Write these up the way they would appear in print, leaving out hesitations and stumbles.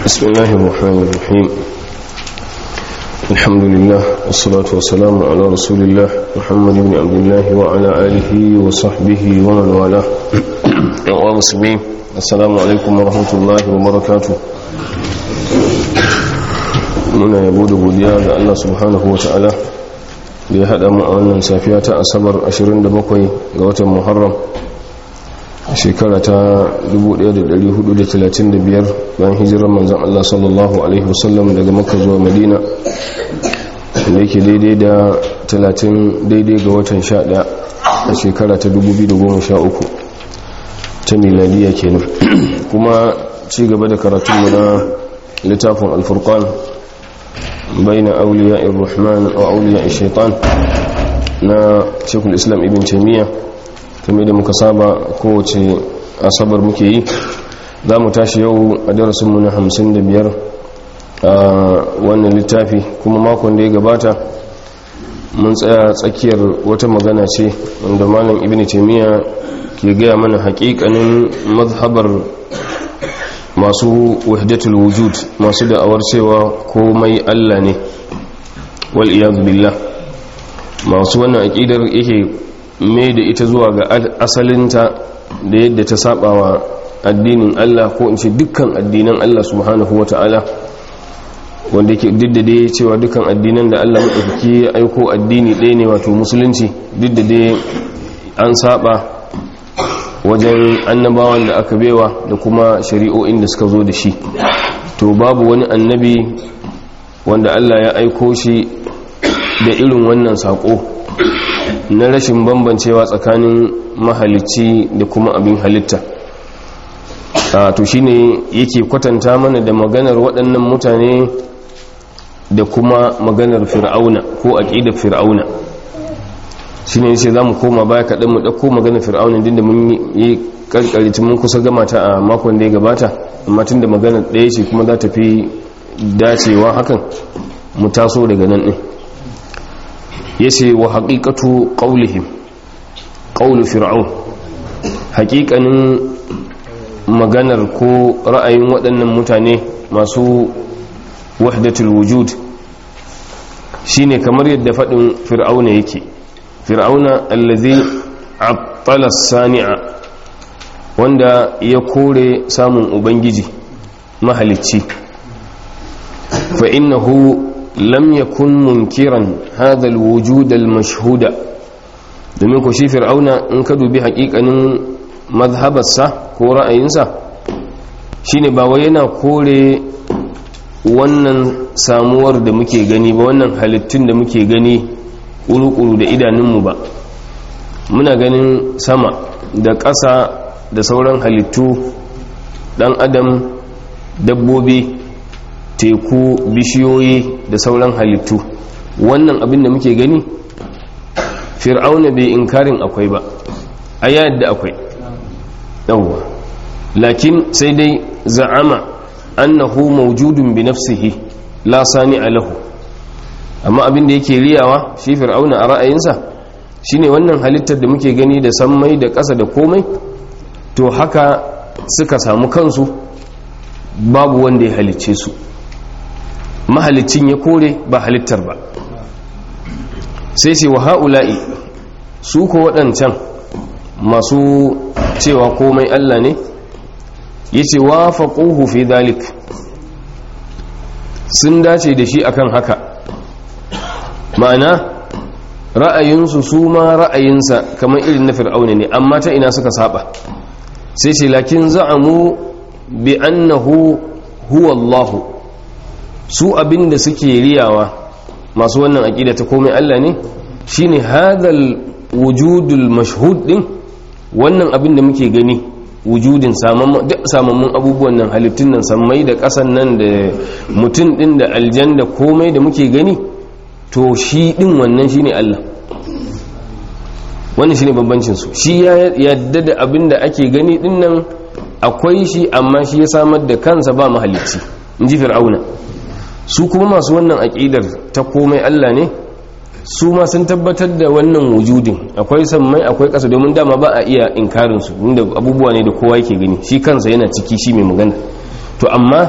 بسم الله الرحمن الرحيم الحمد لله والصلاة والسلام على رسول الله محمد بن عبد الله وعلى آله وصحبه ومن والاه ومسلمين. السلام عليكم ورحمة الله وبركاته. muna yabo da godiya ga Allah subhanahu wa ta'ala da ya haɗa mu a wannan safiya ta asabar 27 ga watan Muharram shekara ta 1435 bayan hijirar manzon Allah sallallahu alaihi wasallam daga Makka zuwa Madina, da yake daidai da 30 daidai ga watan 11 a shekara ta 2013 ta miladiya kenan. Kuma ci gaba da karatunmu na littafin Al-Furqan بين أولياء الرحمن وأولياء الشيطان na Sheikhul Islam Ibn Taymiyyah, kamar da muka saba kowace asabar muke yi. Za mu tashi yau a darasinmu na 55 a wannan littafi, kuma makon da ya gabata mun tsaya tsakiyar wata magana ce wanda Malam Ibn Taymiyyah ke gaya mana haƙiƙanin mazhabar masu wahdatul wujud, masu da'awar cewa komai Allah ne, wal iyad billah. Masu wannan aqidar yake mai da ita zuwa ga asalinta da yadda ta sabawa addinin Allah, ko in ce dukkan addinan Allah subhanahu wata'ala, wanda yake diddade cewa dukkan addinan da Allah madaukaki ya aiko addini ɗaya ne, wato musulunci. Diddade an saba wajen annabawan da aka bewa da kuma shari'o'in da suka zo da shi. To babu wani annabi wanda Allah ya aiko shi da irin wannan sako na rashin bambancewa tsakanin mahalicci da kuma abin halitta. To shine yake kwatanta mana da maganar waɗannan mutane da kuma maganar fir'auna ko aqidar fir'auna. shine yace zamu koma baya kadan mu dauko maganar fir'auna din da mun yi karkari tun mun kusa gama ta a makon da ya gabata, amma tunda maganar daya ce kuma za ta fi dacewa hakan mu taso daga nan din. yace wa haqiqatu qawlihim qawl fir'aun, haqiqanin maganar ko ra'ayin waɗannan mutane masu wahdatul wujud shine kamar yadda fadin fir'auna yake. fir'auna allazi attala sani'a, wanda ya kore samun ubangiji mahalicci. fa innahu lam yakun munkiran hadha alwujud almashhuda, domin ko shi fir'auna in ka dubi haƙiƙanin mazhabarsa ko ra'ayinsa shine ba wai yana kore wannan samuwar da muke gani ba, wannan halittun da muke gani ƙuru-ƙuru da idanunmu ba. Muna ganin sama da ƙasa da sauran halittu, ɗan adam, dabbobi, teku, bishiyoyi da sauran halittu. Wannan abin da muke gani fir'auna bai inkarin akwai ba, a yadda akwai yawwa, lakin sai dai za'ama annahu mawjudun bi nafsihi la sani'a lahu. amma abin da yake riyawa shi fir'auna a ra'ayinsa shine wannan halittar da muke gani da sammai da ƙasa da komai, to haka suka samu kansu, babu wanda ya halicce su, mahalicin ya kore ba halittar ba. sai ce wa ha'ula'i, su ko waɗancan masu cewa komai Allah ne, yace wa faquhu fi dhalik, sun dace da shi akan haka. ma'ana ra'ayinsu su ma ra'ayinsa kamar irin na fir'auna ne, amma ta ina suka saba. sai ce lakin za'amu bi annahu huwa Allah, su abinda suke riyawa masu wannan aqida ta komai Allah ne shine hadal wujudul mashhud din, wannan abinda muke gani, wujudin samammun abubuwan nan, halittun nan, sammai da ƙasan nan, da mutum din da aljan da komai da muke gani, to shi din wannan shine Allah. wannan shine bambancin su. shi ya yadda da abin da ake gani din nan akwai shi, amma shi ya samar da kansa ba mahalicci, inji fir'auna. su kuma masu wannan aqidar ta komai Allah ne, su ma sun tabbatar da wannan wujudin, akwai sammai akwai ƙasa, domin dama ba a iya inkarin su, inda abubuwa ne da kowa yake gani, shi kansa yana ciki, shi mai magana. to amma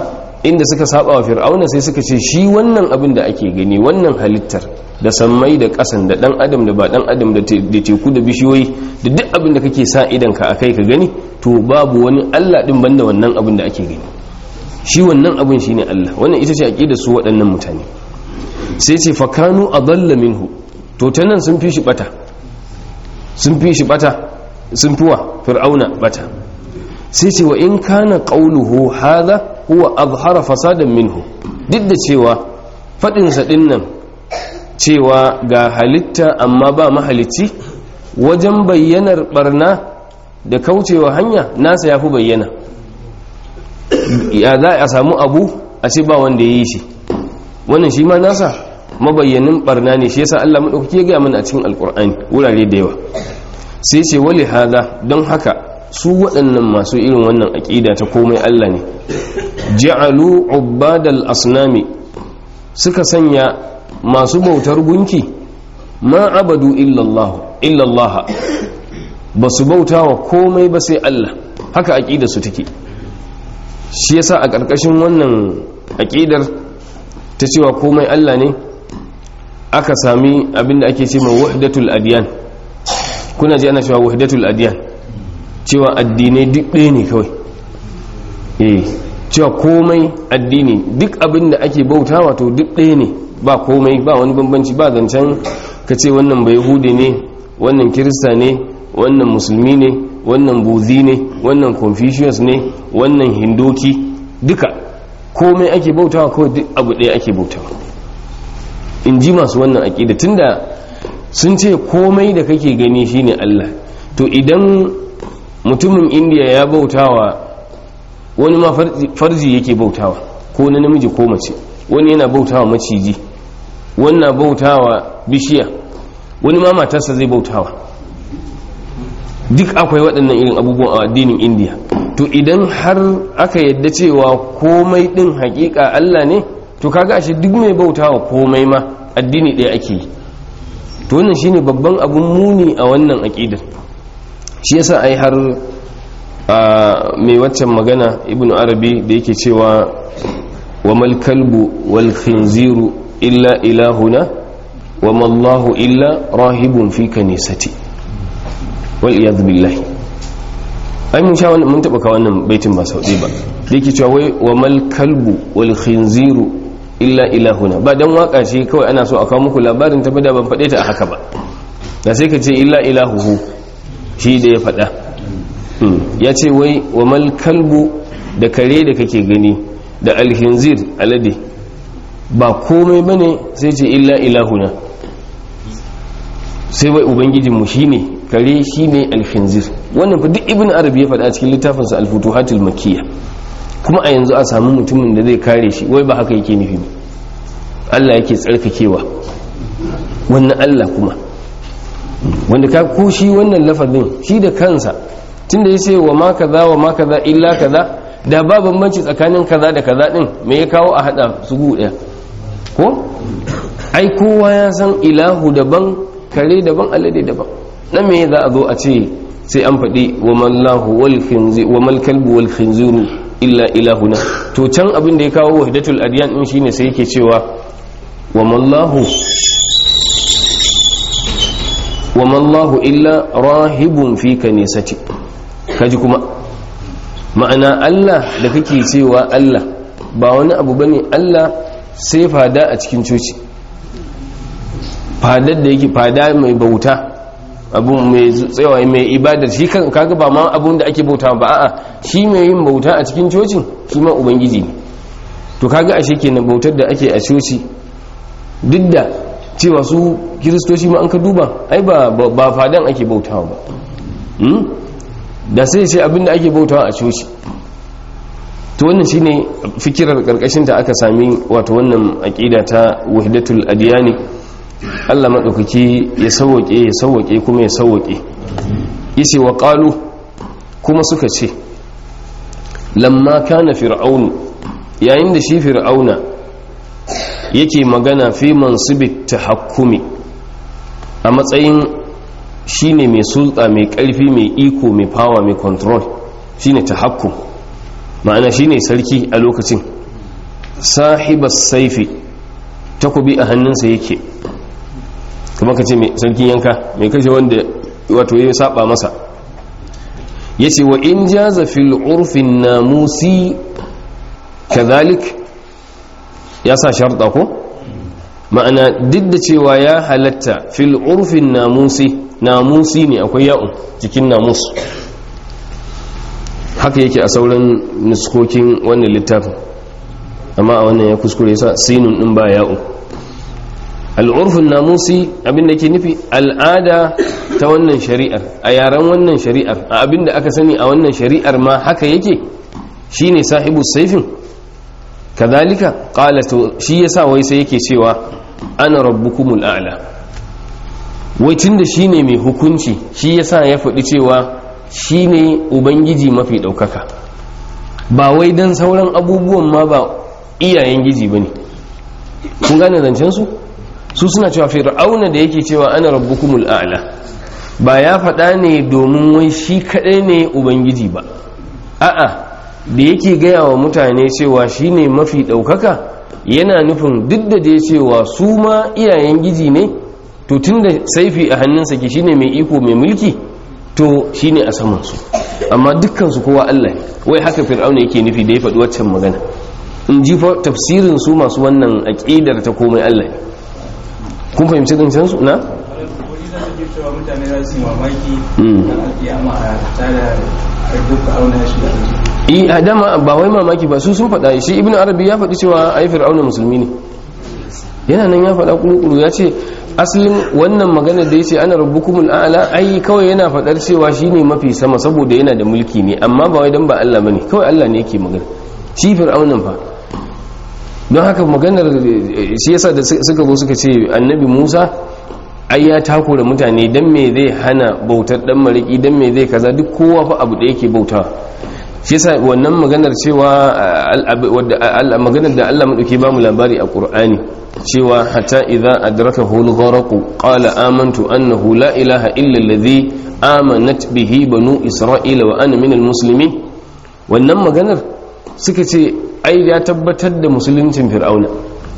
inda suka saba wa fir'auna sai suka ce shi wannan abin da ake gani, wannan halittar da sammai da ƙasan da ɗan adam da ba ɗan adam da teku da bishiyoyi da duk abin da kake sa idan ka akai ka gani, to babu wani Allah ɗin banda wannan abin da ake gani, shi wannan abin shine Allah. Wannan ita ce aqidar su waɗannan mutane. Sai ce fakanu adalla minhu, to ta nan sun fi shi bata, sun fi wa fir'auna bata. sai ce wa in kana qawluhu hadha huwa azhara fasadan minhu, duk da cewa fadin sa dinnan cewa ga halitta amma ba mahalicci, wajen bayyanar barna da kaucewa hanya nasa yafi bayyana. Ya za a samu abu a ce ba wanda ya yi shi, wannan shi ma nasa mabayyanin barna ne. Shi yasa Allah madaukaki ya ga mana a cikin alkur'ani wurare da yawa. Sai ce wali hada, don haka su waɗannan masu irin wannan aƙida ta komai Allah ne, ja'alu ubbadal asnami, suka sanya masu bautar gunki ma abadu illallah, ba su bauta wa komai ba sai Allah. Haka aƙidar su take. Shi yasa a ƙarƙashin wannan aƙidar ta cewa komai Allah ne aka sami abinda ake ce mai wahdatul adiyan. Kuna ji ana cewa wahdatul adiyan, cewa addinai duk ɗaya ne kawai, cewa komai addini duk abinda ake bautawa to duk ɗaya ne, ba komai, ba wani bambanci, ba zancen ka ce wannan bai hude ne, wannan kirista ne, wannan musulmi ne, wannan buzi ne, wannan confucius ne, wannan hindoki, duka komai ake bautawa kawai, duk abu ɗaya ake bautawa. In ji masu wannan aƙida, tunda sun ce komai da kake gani shine Allah, to idan mutumin indiya ya bautawa wani ma farji yake bautawa, ko na namiji ko mace, wani yana bautawa maciji, wani na bautawa bishiya, wani ma matarsa zai bautawa, duk akwai waɗannan irin abubuwan a addinin indiya. To idan har aka yadda cewa komai ɗin hakika Allah ne, to kaga ashe duk mai bautawa komai ma addini ɗaya ake yi. To wannan shine babban abun muni a wannan aqidar. Shi yasa ai har mai waccan magana Ibn Arabi da yake cewa wa mal kalbu wal khinziru illa ilahuna wa ma Allahu illa rahibun fi kanisati wal iyad billahi. Ai mun sha wannan, mun taba ka wannan baitin ba sau ba da yake cewa wai wa mal kalbu wal khinziru illa ilahuna, ba dan waka ce kawai ana so a kawo muku labarin ta bada ban faɗe ta a haka ba, da sai ka ce illa ilahuhu, shi da ya faɗa. Ya ce wai wa mal kalbu, da kare da kake gani, da alhinzir alade, ba komai bane sai ce illa ilahuna, sai wai ubangijinmu shine kare, shine alhinzir. Wannan fa duk Ibn Arabi ya faɗa cikin littafinsa al-Futuhatul Makkiyya. Kuma a yanzu a samu mutumin da zai kare shi, wai ba haka yake nufi ba, Allah yake tsarkakewa, wannan Allah kuma wanda ka ko shi wannan lafazin shi da kansa, tunda ya ce wa ma kaza illa kaza, da ba bambanci tsakanin kaza da kaza din, me ya kawo a hada su gu daya? Ko ai kowa ya san ilahu daban, kare daban, alade daban, nan me za a zo a ce sai an faɗi wa mallahu wal khinzir wa mal kalbu wal khinziru illa ilahuna? To can abin da ya kawo wahdatul adyan din shine sai yake cewa wa mallahu illa rahibun fi kanisati. Kaji kuma ma'ana Allah da kake cewa Allah ba wani abu bane Allah sai fada a cikin coci, fadar da yake fada mai bauta, abu mai tsayawa mai ibadar, shi kaga ba ma abun da ake bauta ba, a'a shi mai yin bauta a cikin cocin shi ma ubangiji ne. To kaga ashe kenan bautar da ake a coci, duk da cewa su kiristoci ma an ka duba ai ba fadan ake bautawa ba, da sai sai abin da ake bautawa a coci. To wannan shine fikirar karkashin ta aka sami wato wannan aqida ta wahdatul adyani. Allah maɗaukaki ya sauwaƙe kuma ya sauwaƙe. Yace wa qalu, kuma suka ce lamma kana fir'aunu, yayin da shi fir'auna yake magana fi mansibit tahakkumi, a matsayin shine mai sulta, mai ƙarfi, mai iko, mai power, mai control, shine tahakkum, ma'ana shine sarki a lokacin, sahibas saifi takobi a hannunsa yake, kuma ka ce sarkin yanka mai kashe wanda wato ya saba masa. yace wa in jaza fil urfin namusi kadhalik, ya sa sharda ko, ma'ana duk da cewa ya halatta fil urfin namusi ne akwai ya'un cikin namus, haka yake a sauran nuskokin wannan littafin, amma a wannan ya kuskure sa sinun din ba ya'un. al'urfin namusi abinda ke nufi al'ada ta wannan shari'ar, a yaren wannan shari'ar, a abinda aka sani a wannan shari'ar ma haka yake, shine sahibu saifin. kadhalika qala, to shi yasa wai sai yake cewa ana rabbukumul a'la, wai tunda shine mai hukunci shi yasa ya faɗi cewa shine ubangiji mafi ɗaukaka, ba wai dan sauran abubuwan ma ba iyayen giji bane. kun gane zancen su suna cewa fir'auna da yake cewa ana rabbukumul a'la ba ya faɗa ne domin wai shi kaɗai ne ubangiji ba, a'a da yake gaya wa mutane cewa shine mafi ɗaukaka yana nufin duk da dai cewa su ma iyayen giji ne, to tunda saifi a hannunsa ke shine mai iko mai mulki, to shine a saman su, amma dukkan su kowa Allah ne. wai haka fir'auna yake nufi da ya faɗi waccan magana, in ji fa tafsirin su masu wannan aqidar ta komai Allah ne. kun fahimci zancen su na? mutane za su mamaki a dama ba wai mamaki ba, su sun faɗa shi ibn arabi ya faɗi cewa ai fir'auna musulmi ne, yana nan ya faɗa kuru ya ce asalin wannan magana da ya ce ana rabbukumul a'la ai kawai yana faɗar cewa shine mafi sama saboda yana da mulki ne, amma ba wai dan ba Allah bane, kawai Allah ne yake magana, shi fir'aunan fa. don haka maganar shi yasa da suka zo suka ce annabi Musa ai ya takura mutane, dan me zai hana bautar dan mariki, dan me zai kaza, duk kowa fa abu da yake bautawa. shi yasa wannan maganar cewa maganar da Allah madauki ba mu labari a Qur'ani cewa hatta idza adrakahu al-gharq qala amantu annahu la ilaha illa alladhi amanat bihi banu isra'ila wa ana minal muslimin, wannan maganar suka ce ai ya tabbatar da musuluncin fir'auna.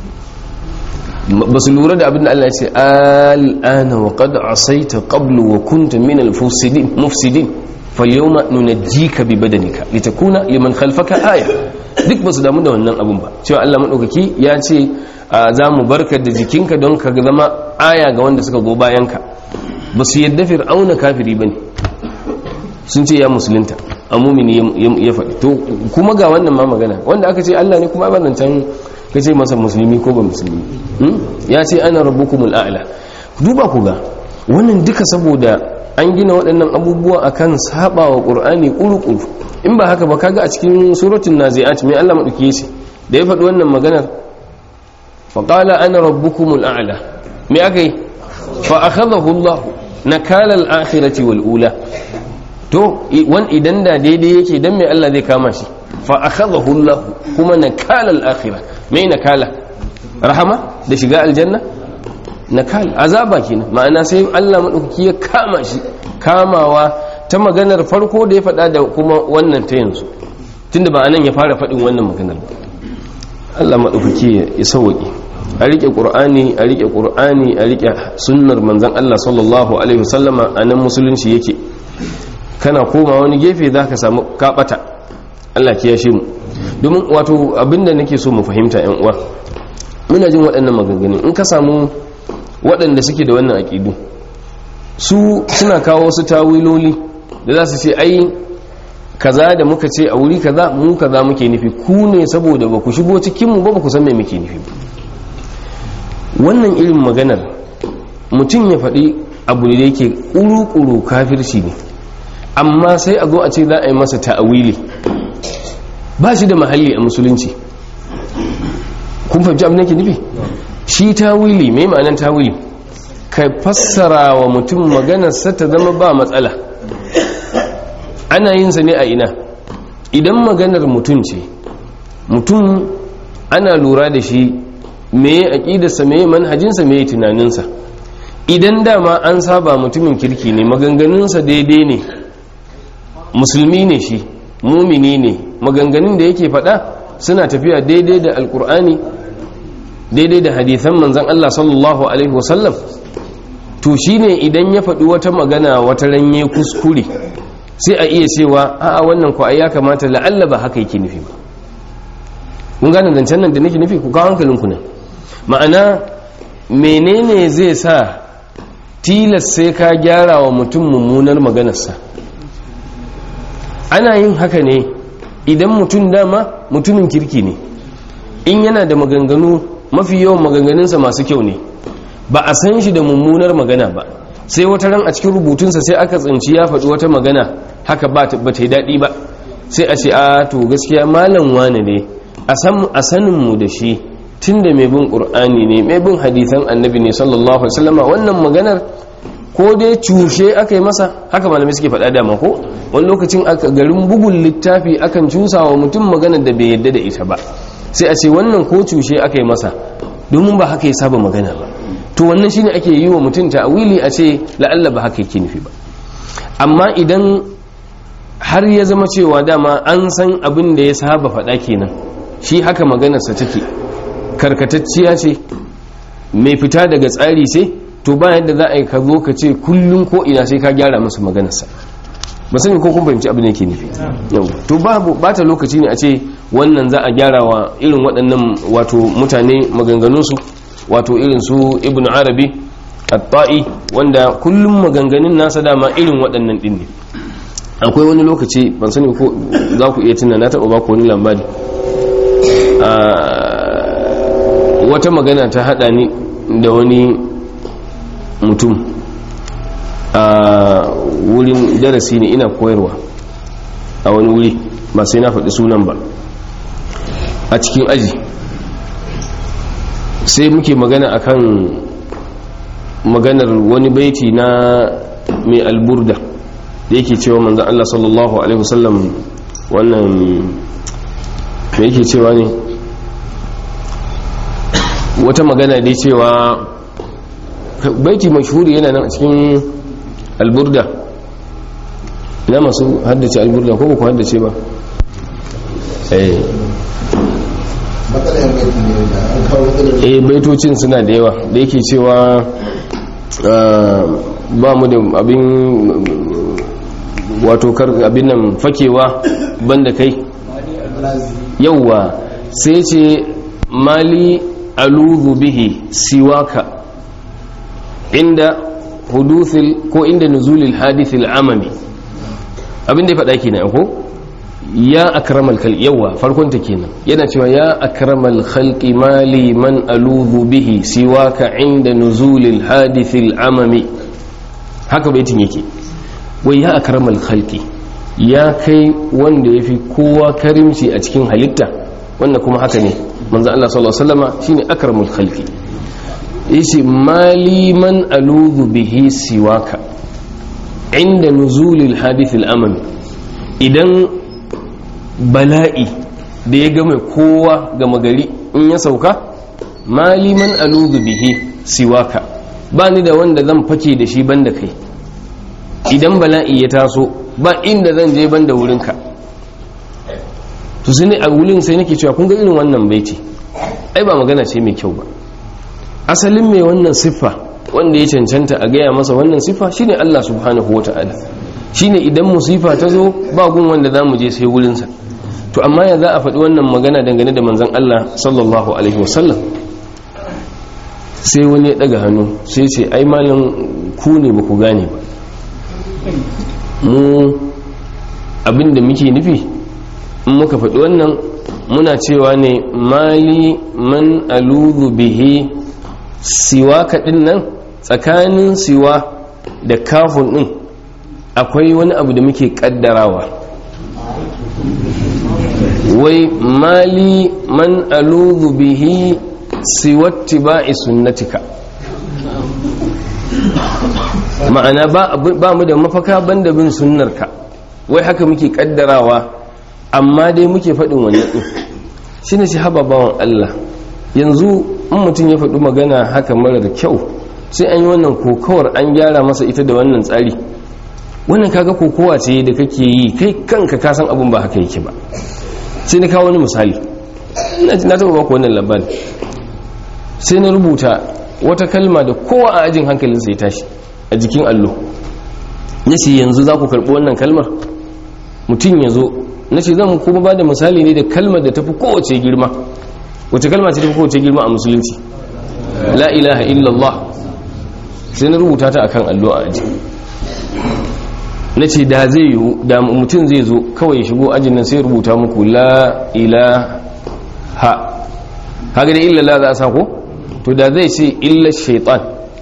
ba su lura da abin da Allah ya ce al'ana wa qad asaita qablu wa kunta minal mufsidin falyawma nunajjika bi badanika litakuna liman khalfaka aya. duk ba su damu da wannan abun ba, cewa Allah madaukaki ya ce za mu barka da jikinka don ka zama aya ga wanda suka go bayanka. ba su yadda fir'auna kafiri bane, sun ce ya musulunta, a mumini ya faɗi. to kuma ga wannan ma magana wanda aka ce Allah ne, kuma ba nan can ka ce masa musulmi ko ba musulmi, ya ce ana rabbukumul a'la. duba ku ga wannan duka saboda an gina waɗannan abubuwa akan saba wa qur'ani ƙuruƙuru. in ba haka ba kaga a cikin suratul nazi'at mai Allah madauki yace da ya faɗi wannan maganar fa qala ana rabbukumul a'la, me akai fa akhadahu Allah nakala al-akhirati wal ula. to idan da daidai yake dan me Allah zai kama shi? fa akhadahu Allah kuma nakala al-akhirah, me nakala? rahama da shiga aljanna? nakal azaba kenan, ma'ana sai Allah madaukaki ya kama shi kamawa ta maganar farko da ya faɗa da kuma wannan ta yanzu, tunda ba anan ya fara faɗin wannan maganar ba. Allah madaukaki ya sauki, a rike qur'ani a rike qur'ani a rike sunnar manzon Allah sallallahu alaihi wasallama, anan musulunci yake. kana koma wani gefe zaka samu kabata. Allah ya kiyashe mu. domin wato abinda nake so mu fahimta yan uwa, muna jin waɗannan maganganun, in ka samu waɗanda suke da wannan aƙidu su suna kawo wasu tawiloli da za su ce ai kaza da muka ce a wuri kaza mu kaza muke nufi, ku ne saboda ba ku shigo cikinmu ba ku san me muke nufi. wannan irin maganar mutum ya faɗi abu da yake ƙuru-ƙuru kafirci ne, amma sai a zo a ce za a yi masa ta'awili, ba shi da mahalli a musulunci. kun fahimci abin da ke nufi? shi tawili, mai ma'anar tawili? ka fassara wa mutum maganarsa ta zama ba matsala. ana yin sa ne a ina? idan maganar mutum ce, mutum ana lura da shi meye aqidarsa, meye manhajinsa, meye tunaninsa. idan dama an saba mutumin kirki ne, maganganunsa daidai ne, musulmi ne shi, mumini ne, maganganun da yake faɗa suna tafiya daidai da alkur'ani daidai da hadithan manzon Allah sallallahu alaihi wasallam to shine idan ya faɗi wata magana wata ranye kuskure sai a iya cewa a'a wannan ko ai ya kamata la'alla ba haka yake nufi ba. kun gane zancen nan da nake nufi ku kawo hankalinku ne. ma'ana menene zai sa tilas sai ka gyara wa mutum mummunar maganarsa? ana yin haka ne idan mutum dama mutumin kirki ne, in yana da maganganu mafi yawan maganganunsa masu kyau ne, ba a san shi da mummunar magana ba, sai wata ran a cikin rubutunsa sai aka tsinci ya faɗi wata magana haka ba ta yi daɗi ba, sai a ce a to gaskiya malam wane ne a saninmu da shi tun da mai bin ƙur'ani ne mai bin hadithan annabi ne sallallahu alaihi wasallama, wannan maganar ko dai cushe aka yi masa, haka malamai suke faɗa dama ko wani lokacin garin bugun littafi akan cusa wa mutum maganar da bai yadda da ita ba, sai a ce wannan ko cushe aka yi masa domin ba haka ya saba magana ba, to wannan shine ake yi wa mutum ta'awili a ce la'alla ba haka yake nufi ba. amma idan har ya zama cewa dama an san abin da ya saba faɗa kenan, shi haka maganarsa take karkatacciya ce mai fita daga tsari sai, to ba yadda za a yi ka zo ka ce kullum ko ina sai ka gyara masa maganarsa. ba sani ko kun fahimci abin da yake nufi yau to ba ta lokaci ne a ce wannan za a gyara wa irin waɗannan wato mutane maganganunsu, wato irin su ibn arabi at-ta'i wanda kullum maganganun nasa dama irin waɗannan ɗin ne. akwai wani lokaci ban sani ko za ku iya tuna na taɓa ba ku wani labari, wata magana ta haɗa ni da wani mutum a wurin darasi ne, ina koyarwa a wani wuri ba sai na faɗi sunan ba, a cikin aji sai muke magana akan maganar wani baiti na mai alburda da yake cewa manzan Allah sallallahu alaihi wasallam wannan me yake cewa ne, wata magana dai cewa baiti mashhuri yana nan a cikin alburda. ina masu haddace alburda ko ku haddace ba? Baitocin suna da yawa da yake cewa ba mu da abin wato abin nan fakewa banda kai yauwa, sai ce mali aluzu bihi siwaka inda huduthil ko inda nuzulil hadithil amami, abin da ya faɗa kenan ko ya akramal khalqi, yawa farkon ta kenan yana cewa ya akramal khalqi mali man aluzu bihi siwaka inda nuzulil hadithil amami, haka baitin yake. wai ya akramal khalqi, ya kai wanda yafi kowa karimci a cikin halitta, wannan kuma haka ne manzo Allah sallallahu alaihi wasallama shine akramul khalqi. yace mali man aluzu bihi siwaka inda nuzulil hadithil amami, idan bala'i da ya game kowa gama gari in ya sauka, mali man aluzu bihi siwaka, ba ni da wanda zan fake da shi banda kai, idan bala'i ya taso ba inda zan je banda wurinka. to sai ne a wurin sai nake cewa kun ga irin wannan baiti ai ba magana ce mai kyau ba. asalin mai wannan siffa wanda ya cancanta a gaya masa wannan siffa shine Allah subhanahu wata'ala, shine idan musifa ta zo ba gun wanda za mu je sai wurinsa. to amma ya za a faɗi wannan magana dangane da manzon Allah sallallahu alaihi wasallam? sai wani ya ɗaga hannu sai ce ai malam ku ne ba ku gane ba, mu abinda muke nufi in muka faɗi wannan muna cewa ne mali man aluzu bihi siwa kaɗin nan, tsakanin siwa da kafin ɗin akwai wani abu da muke ƙaddarawa, wai mali man aluzu bihi siwatti ba'i sunnatika, ma'ana ba mu da mafaka banda bin sunnarka, wai haka muke ƙaddarawa, amma dai muke faɗin wannan ɗin. shi ne shi haba bawan Allah, yanzu in mutum ya faɗi magana haka mara da kyau sai an yi wannan kokawar an gyara masa ita da wannan tsari. wannan kaga kokowa ce da kake yi kai kanka ka san abin ba haka yake ba. sai na kawo wani misali na taɓa ba ku wannan labari. Sai na rubuta wata kalma da kowa a ajin hankalinsa ya tashi a jikin allo. Na ce yanzu za ku karɓi wannan kalmar? Mutum ya zo, na ce zan kuma ba da misali ne da kalmar da tafi kowace girma. Wace kalma ce tafi kowace girma a musulunci? La ilaha illallah. Sai na rubuta ta akan allo a aji. Na ce da zai yiwu, da mutum zai zo kawai shigo ajin nan sai rubuta muku la ilaha, kaga da illallah za a sa ko? To da zai ce illa shaitan,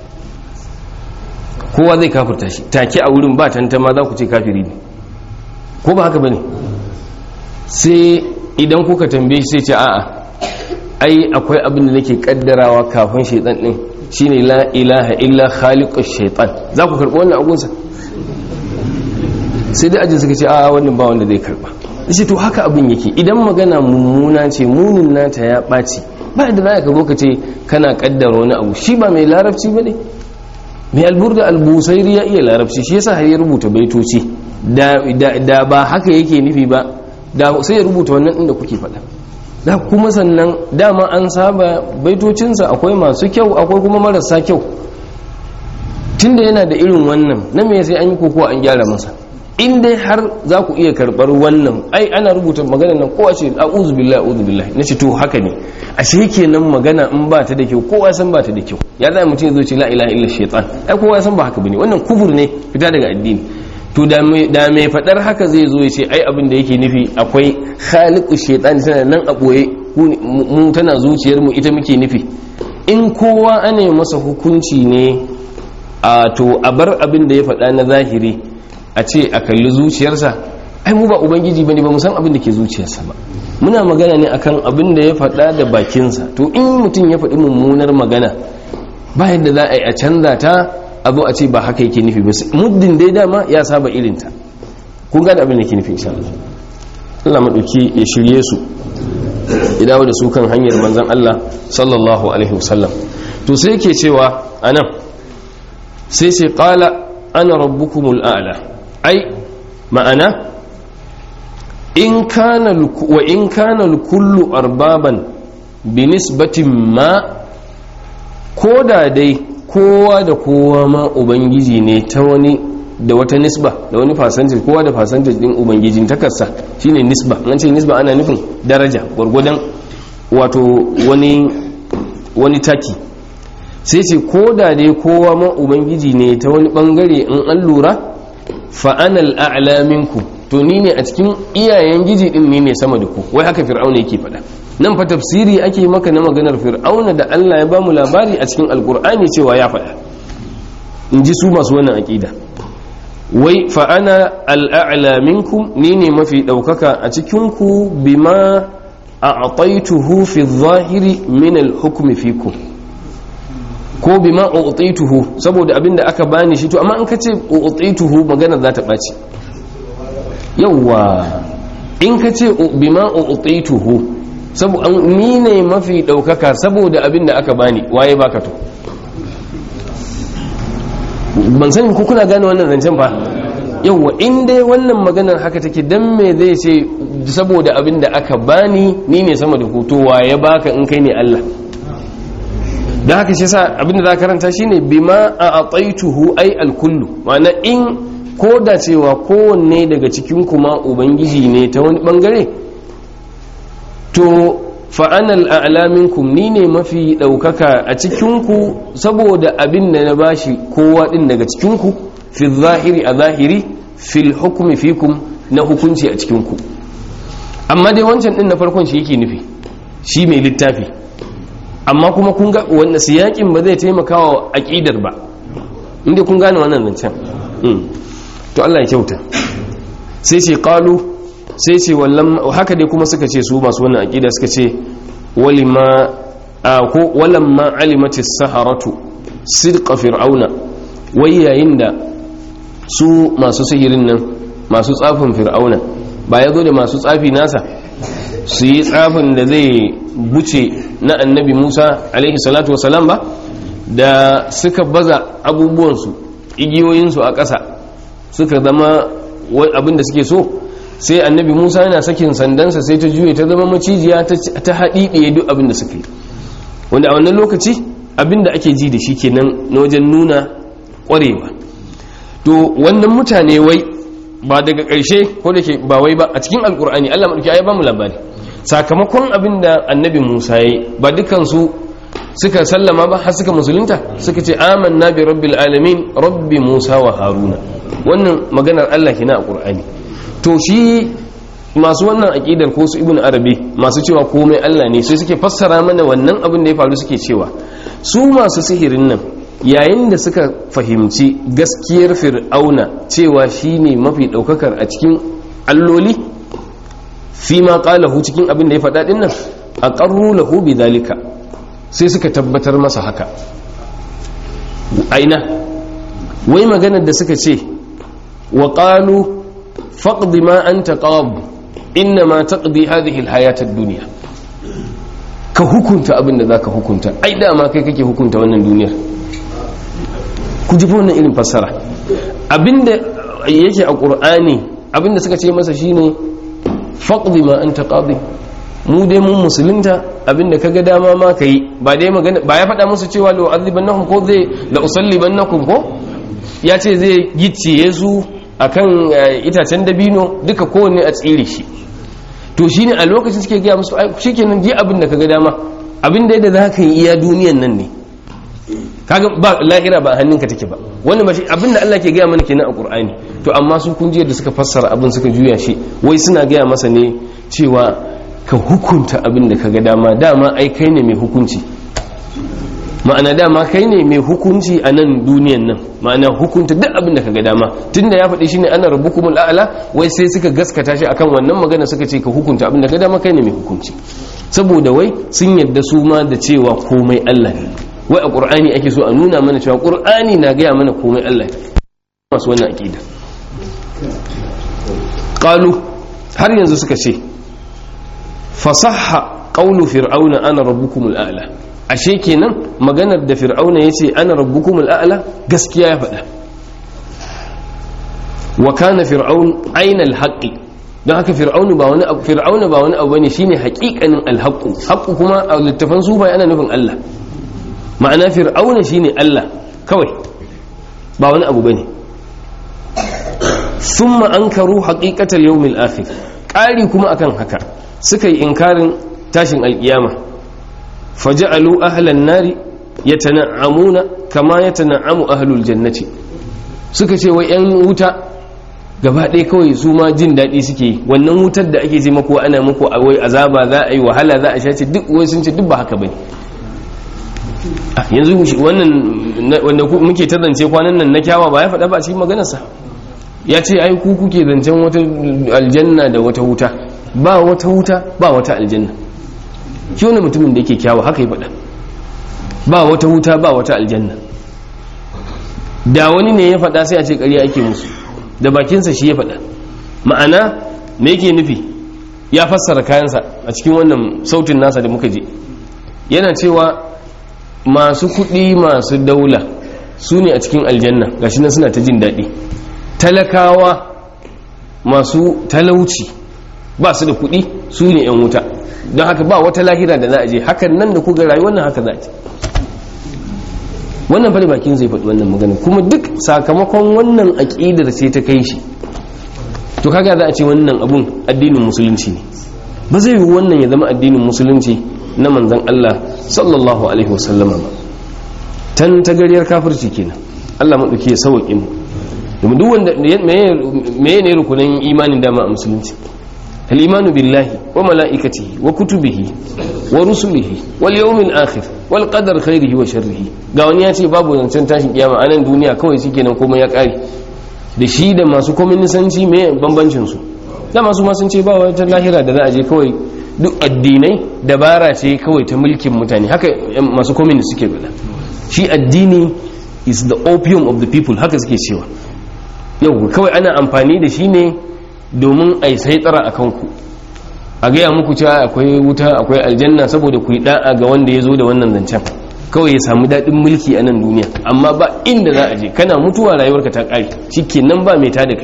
kowa zai kafirta shi take a wurin, ba tantama za ku ce kafiri ne, ko ba haka bane? Sai idan kuka tambaye shi sai ce a'a, ai akwai abin da nake kaddarawa kafin shaitan din, shine la ilaha illa khaliqush shaitan. Za ku karɓi wannan agunsa? Sai dai ajin suka ce a wannan ba wanda zai karba. Shi to haka abin yake, idan magana mummuna ce, munin nata ya ɓaci, ba da za ka zo ka ce kana kaddara wani abu. Shi ba mai larabci ba ne, mai alburda albusairi ya iya larabci, shi yasa har ya rubuta baitoci. Da ba haka yake nufi ba, da sai ya rubuta wannan inda kuke faɗa. Da kuma sannan dama an saba baitocinsa akwai masu kyau akwai kuma marasa kyau. Tunda yana da irin wannan, na me sai an yi koko an gyara masa. In dai har za ku iya karɓar wannan, ai ana rubuta magana nan kowa ce a'udhu billahi, nace to haka ne. Ashe kenan magana in ba ta da kyau kowa san ba ta da kyau. Ya zai mutum zo ce la ilaha illa shaitan, ai kowa san ba haka bane, wannan kufur ne, fita daga addini. To da mai fadar haka zai zo ya ce ai abin da yake nufi akwai khaliqu shaitan tana nan a boye, mu tana zuciyar mu ita muke nufi. In kowa ane masa hukunci ne a to a bar abin da ya faɗa na zahiri, a ce a kalli zuciyarsa, ai mu ba ubangiji bane, ba mu san abin da ke zuciyarsa ba. Muna magana ne akan abin da ya faɗa da bakinsa. To in mutum ya faɗi mummunar magana, ba yadda za a yi a canza ta a zo a ce ba haka yake nufi ba, muddin dai dama ya saba irinta. Kun gane abin da ke nufi insha Allah. Allah madauki ya shirye su, ya dawo da su kan hanyar manzon Allah sallallahu alaihi wasallam. To sai yake cewa anan, sai ce qala ana rabbukumul a'la, ai ma'ana in kana kullu arbaban bi nisbatin ma, ko da dai kowa da kowa ma ubangiji ne ta wani da wata nisba, da wani percentage, kowa da percentage din ubangijin takarsa shine nisba. An ce nisba ana nufin daraja, gwargwadon wato wani taki. sai ce ko da dai kowa ma ubangiji ne ta wani bangare in an lura fa anal a'la minkum, to ni ne a cikin iyayen giji din ni ne sama da ku. Wai haka fir'auna yake faɗa. Nan fa tafsiri ake maka na maganar fir'auna da Allah ya bamu labari a cikin alkur'ani cewa ya faɗa, in ji su masu wannan aqida. Wai fa ana al'a'la minkum, ni ne mafi daukaka a cikin ku, bima a'taituhu fi adh-dhahiri min al-hukmi fikum, ko bima u'tituhu, saboda abinda aka bani shi. To amma in kace u'tituhu magana za ta baci. Yawa in kace bima u'tituhu, saboda ni ne mafi daukaka saboda abinda aka bani, waye baka to? Ban sani ko kuna gane wannan zancen fa. Yawa in dai wannan maganar haka take, dan me zai ce saboda abinda aka bani ni ne sama da ku, to waye baka in kai ne Allah? da haka shi sa abinda za karanta shine bima a'taituhu ay al-kullu, ma'ana in ko da cewa kowanne daga cikin kuma ubangiji ne ta wani bangare, to fa ana al-a'la minkum, ni ne mafi daukaka a cikin ku saboda abin da na bashi kowa din daga cikin ku, fi zahiri a zahiri, fil hukmi fikum na hukunci a cikin ku. Amma dai wancan din na farkon shi yake nufi, shi mai littafi. Amma kuma kun ga wannan siyakin ba zai taimaka wa aqidar ba, inda kun gane wannan zancen. To Allah ya kyauta. Sai ce qalu, sai ce wallan, haka dai kuma suka ce su masu wannan aqida suka ce walima ko walamma alimati as-saharatu sidqa fir'auna, wai yayin da su masu sihirin nan, masu tsafin fir'auna, ba ya zo da masu tsafi nasa su yi tsafin da zai buce na annabi Musa alaihi salatu wasalam ba, da suka baza abubuwansu, igiyoyinsu a ƙasa, suka zama abinda suke so, sai annabi Musa yana sakin sandansa sai ta juye ta zama macijiya ta haɗiɗe duk abin da suka yi, wanda a wannan lokaci abin da ake ji da shi kenan na wajen nuna ƙwarewa. To wannan mutane wai ba daga ƙarshe ko da ke ba wai ba a cikin alƙur'ani Allah maɗauki ya ba mu labari sakamakon abin da annabi Musa ya yi, ba dukansu suka sallama ba har suka musulunta, suka ce amanna bi rabbil alamin rabbi Musa wa Haruna. Wannan maganar Allah kenan a Qur'ani. To shi masu wannan aqidar ko su ibn arabi masu cewa komai Allah ne sai suke fassara mana wannan abin da ya faru, suke cewa su masu sihirin nan yayin da suka fahimci gaskiyar fir'auna cewa shine mafi daukakar a cikin alloli fi ma qalahu cikin abin da ya faɗa din nan aqarru lahu bidhalika, sai suka tabbatar masa haka. Aina wai maganar da suka ce wa qalu faqdi ma anta qad innama taqdi hadhihi alhayat ad-dunya, ka hukunta abin da zaka hukunta, ai dama kai kake hukunta wannan duniyar. Ku ji wannan irin fassara abinda yake a Qur'ani, abinda suka ce masa shine faqdi ma anta qadi, mu dai mun musulunta abinda kaga dama ma kai. Ba dai magana ba ya faɗa musu cewa la azibannakum ko zai la usallibannakum ko ya ce zai gicciye su akan itacen dabino duka kowanne a tsire shi. To shine a lokacin suke gaya musu ai shikenan ji abinda kaga dama, abinda yadda zaka yi iya duniyan nan ne, kaga ba lahira ba hannunka take ba. Wannan ba shi abinda Allah ke gaya mana kenan a Qur'ani. To amma su kun ji yadda suka fassara abin suka juya shi, wai suna gaya masa ne cewa ka hukunta abin da ka ga dama ai kai ne mai hukunci, ma'ana dama kai ne mai hukunci a nan duniyan nan, ma'ana hukunta duk abin da ka ga dama. Tunda ya faɗi shine ana rabbukumul a'la, wai sai suka gaskata shi akan wannan magana, suka ce ka hukunta abin da ka dama kai ne mai hukunci, saboda wai sun yadda su ma da cewa komai Allah ne. Wai a Qur'ani ake so a nuna mana cewa Qur'ani na gaya mana komai Allah ne. Masu wannan aqida qalu, har yanzu suka ce fasahha qawlu fir'auna ana rabbukumul a'la, ashe kenan maganar da fir'auna yace ana rabbukumul a'la gaskiya ya faɗa. wa kana fir'aun ainal haqqi, don haka fir'auna ba wani abu bane, shine haƙiƙanin alhaqqu. haqqu kuma a littafan sufa yana nufin Allah, ma'ana fir'auna shine Allah kawai, ba wani abu bane. thumma ankaru haqiqatal yawmil akhir, ƙari kuma akan haka suka yi inkarin tashin alkiyama. faja'alu ahlan nari yatana'amuna kama yatana'amu ahlul jannati, suka ce wai yan wuta gaba ɗaya kawai su ma jin daɗi suke yi. Wannan wutar da ake ce mako ana muku a wai azaba za a yi wahala za a sha, duk wai sun ce duk ba haka bane. yanzu wannan wanda muke ta zance kwanan nan na Kyawa ba ya faɗa ba a cikin maganarsa, ya ce ai ku kuke zancen wata aljanna da wata wuta, ba wata wuta ba wata aljanna. shi wani mutumin da yake Kyawa haka ya faɗa, ba wata wuta ba wata aljanna. da wani ne ya faɗa sai a ce ƙarya ake musu, da bakinsa shi ya faɗa. ma'ana me yake nufi, ya fassara kayansa a cikin wannan sautin nasa da muka ji, yana cewa masu kuɗi masu daula su ne a cikin aljanna, gashi nan suna ta jin daɗi. talakawa masu talauci ba su da kuɗi su ne 'yan wuta, don haka ba wata lahira da za a je, hakan nan da kuga rayuwar nan haka za a ce. wannan fari bakin zai faɗi wannan magana, kuma duk sakamakon wannan aƙidar sai ta kai shi. to kaga za a ce wannan abun addinin musulunci ne, ba zai yi wannan ya zama addinin musulunci na manzon Allah sallallahu alaihi wasallama ba. tan tagariyar kafirci kenan. Allah madauki ya sauke mu, domin duk wanda meye ne rukunin imanin dama a musulunci? al-imanu billahi wa mala'ikatihi wa kutubihi wa rusulihi wal yawmil akhir wal qadar khairihi wa sharrihi. ga wani ya ce babu zancen tashin kiyama a nan duniya, kawai shikenan komai ya kare. da shi da masu kwaminisanci me bambancin su? da masu ma sun ce ba wata lahira da za a je, kawai duk addinai dabara ce kawai ta mulkin mutane, haka masu communist suke bada. shi addini is the opium of the people, haka suke cewa. yau kawai ana amfani da shi ne domin a yi saitsara a kanku, a gaya muku cewa akwai wuta akwai aljanna saboda ku yi da'a ga wanda ya zo da wannan zancen, kawai ya samu daɗin mulki a nan duniya. amma ba inda za a je, kana mutuwa rayuwarka ta ƙare, shi kenan ba mai tada kai,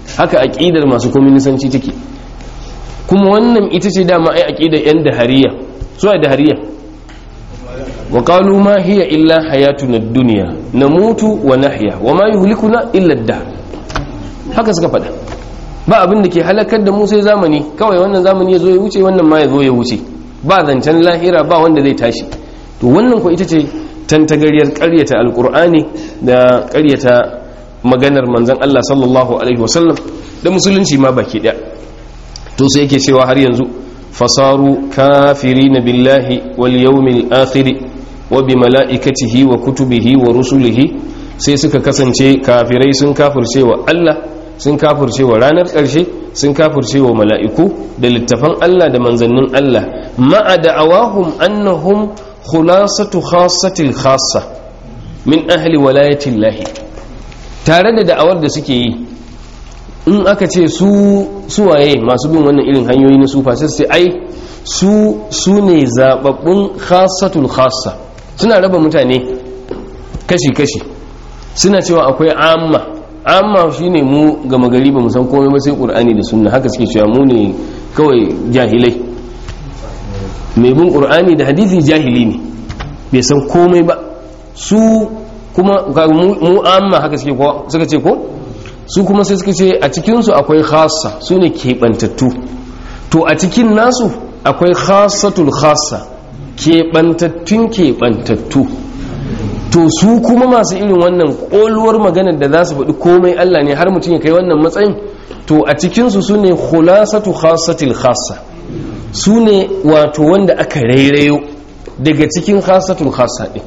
haka aqidar masu kominisanci take. kuma wannan ita ce dama ai aqidar yan dahariya. su ai dahariya wa qalu ma hiya illa hayatuna ad-dunya namutu wa nahya wa ma yuhlikuna illa ad-dahr. haka suka faɗa, ba abin da ke halakar da mu sai zamani, kawai wannan zamani ya zo ya wuce, wannan ma ya zo ya wuce, ba zancen lahira, ba wanda zai tashi. to wannan ko ita ce tantagariyar ƙaryata alƙur'ani da ƙaryata maganar manzon Allah sallallahu alaihi wasallam da musulunci ma baki ɗaya. to sai yake cewa har yanzu fasaru kafirina billahi wal yawmil akhir wa bi malaikatihi wa kutubihi wa rusulihi, sai suka kasance kafirai, sun kafirce wa Allah, sun kafirce wa ranar ƙarshe, sun kafirce wa mala'iku da littafan Allah da manzannin Allah, ma'a da'awahum annahum khulasatu khassatil khassa min ahli walayatin lahi. tare da da'awar da suke yi, in aka ce su suwaye masu bin wannan irin hanyoyi na sufa, sai sai ai su ne zababbun khassatul khassa, suna raba mutane kashi-kashi, suna cewa akwai amma shine mu gama gari ba mu san komai ba sai qur'ani da sunna, haka suke cewa mu ne kawai jahilai. mai bin qur'ani da hadisi jahili ne, bai san komai ba. su kuma mu amma haka suka ce ko su kuma sai suka ce a cikin su akwai khassa, su ne kebantattu. to a cikin nasu akwai khassatul khassa, kebantattun kebantattu. to su kuma masu irin wannan ƙoluwar maganar da za su faɗi komai Allah ne, har mutum ya kai wannan matsayin, to a cikinsu su ne khulasatu khassatil khassa, su ne wato wanda aka rairayo daga cikin khassatul khassa ɗin.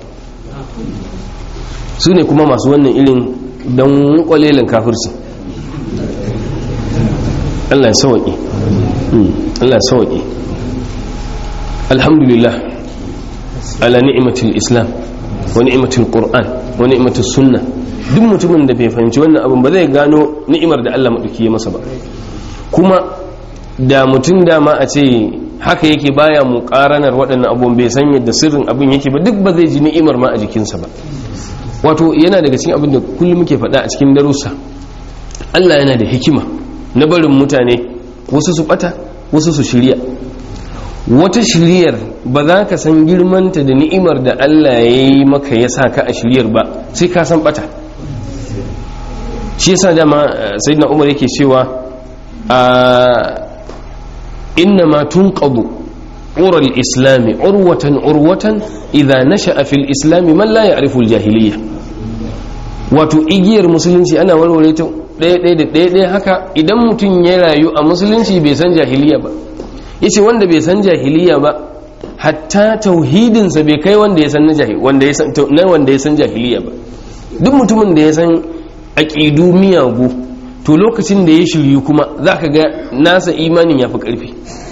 su ne kuma masu wannan irin don kwalelin kafirci. Allah ya sauƙi, Allah ya sauƙi. alhamdulillah ala ni'matil islam wa ni'matul qur'an wa ni'matus sunna. duk mutumin da bai fahimci wannan abin ba zai gano ni'imar da Allah madauki ya masa ba. kuma da mutum dama a ce haka yake baya muqaranar waɗannan abubuwan, bai san yadda sirrin abin yake ba, duk ba zai ji ni'imar ma a jikinsa ba. wato yana daga cikin abin da kullum muke faɗa a cikin darussa, Allah yana da hikima na barin mutane wasu su bata wasu su shirya. wata shiryar ba za ka san girmanta da ni'imar da Allah ya yi maka ya sa ka a shiryar ba sai ka san bata. shi yasa dama sayyidina Umar yake cewa inna ma tunqadu ural islami urwatan idha nasha'a fil islami man la ya'rifu al jahiliyya. wato igiyar musulunci ana warware ta ɗaya haka idan mutum ya rayu a musulunci bai san jahiliya ba. yace wanda bai san jahiliya ba hatta tauhidinsa bai kai wanda ya san wanda ya san jahiliya ba. duk mutumin da ya san aqidu miyagu, to lokacin da ya shiryu kuma zaka ga nasa imanin yafi karfi.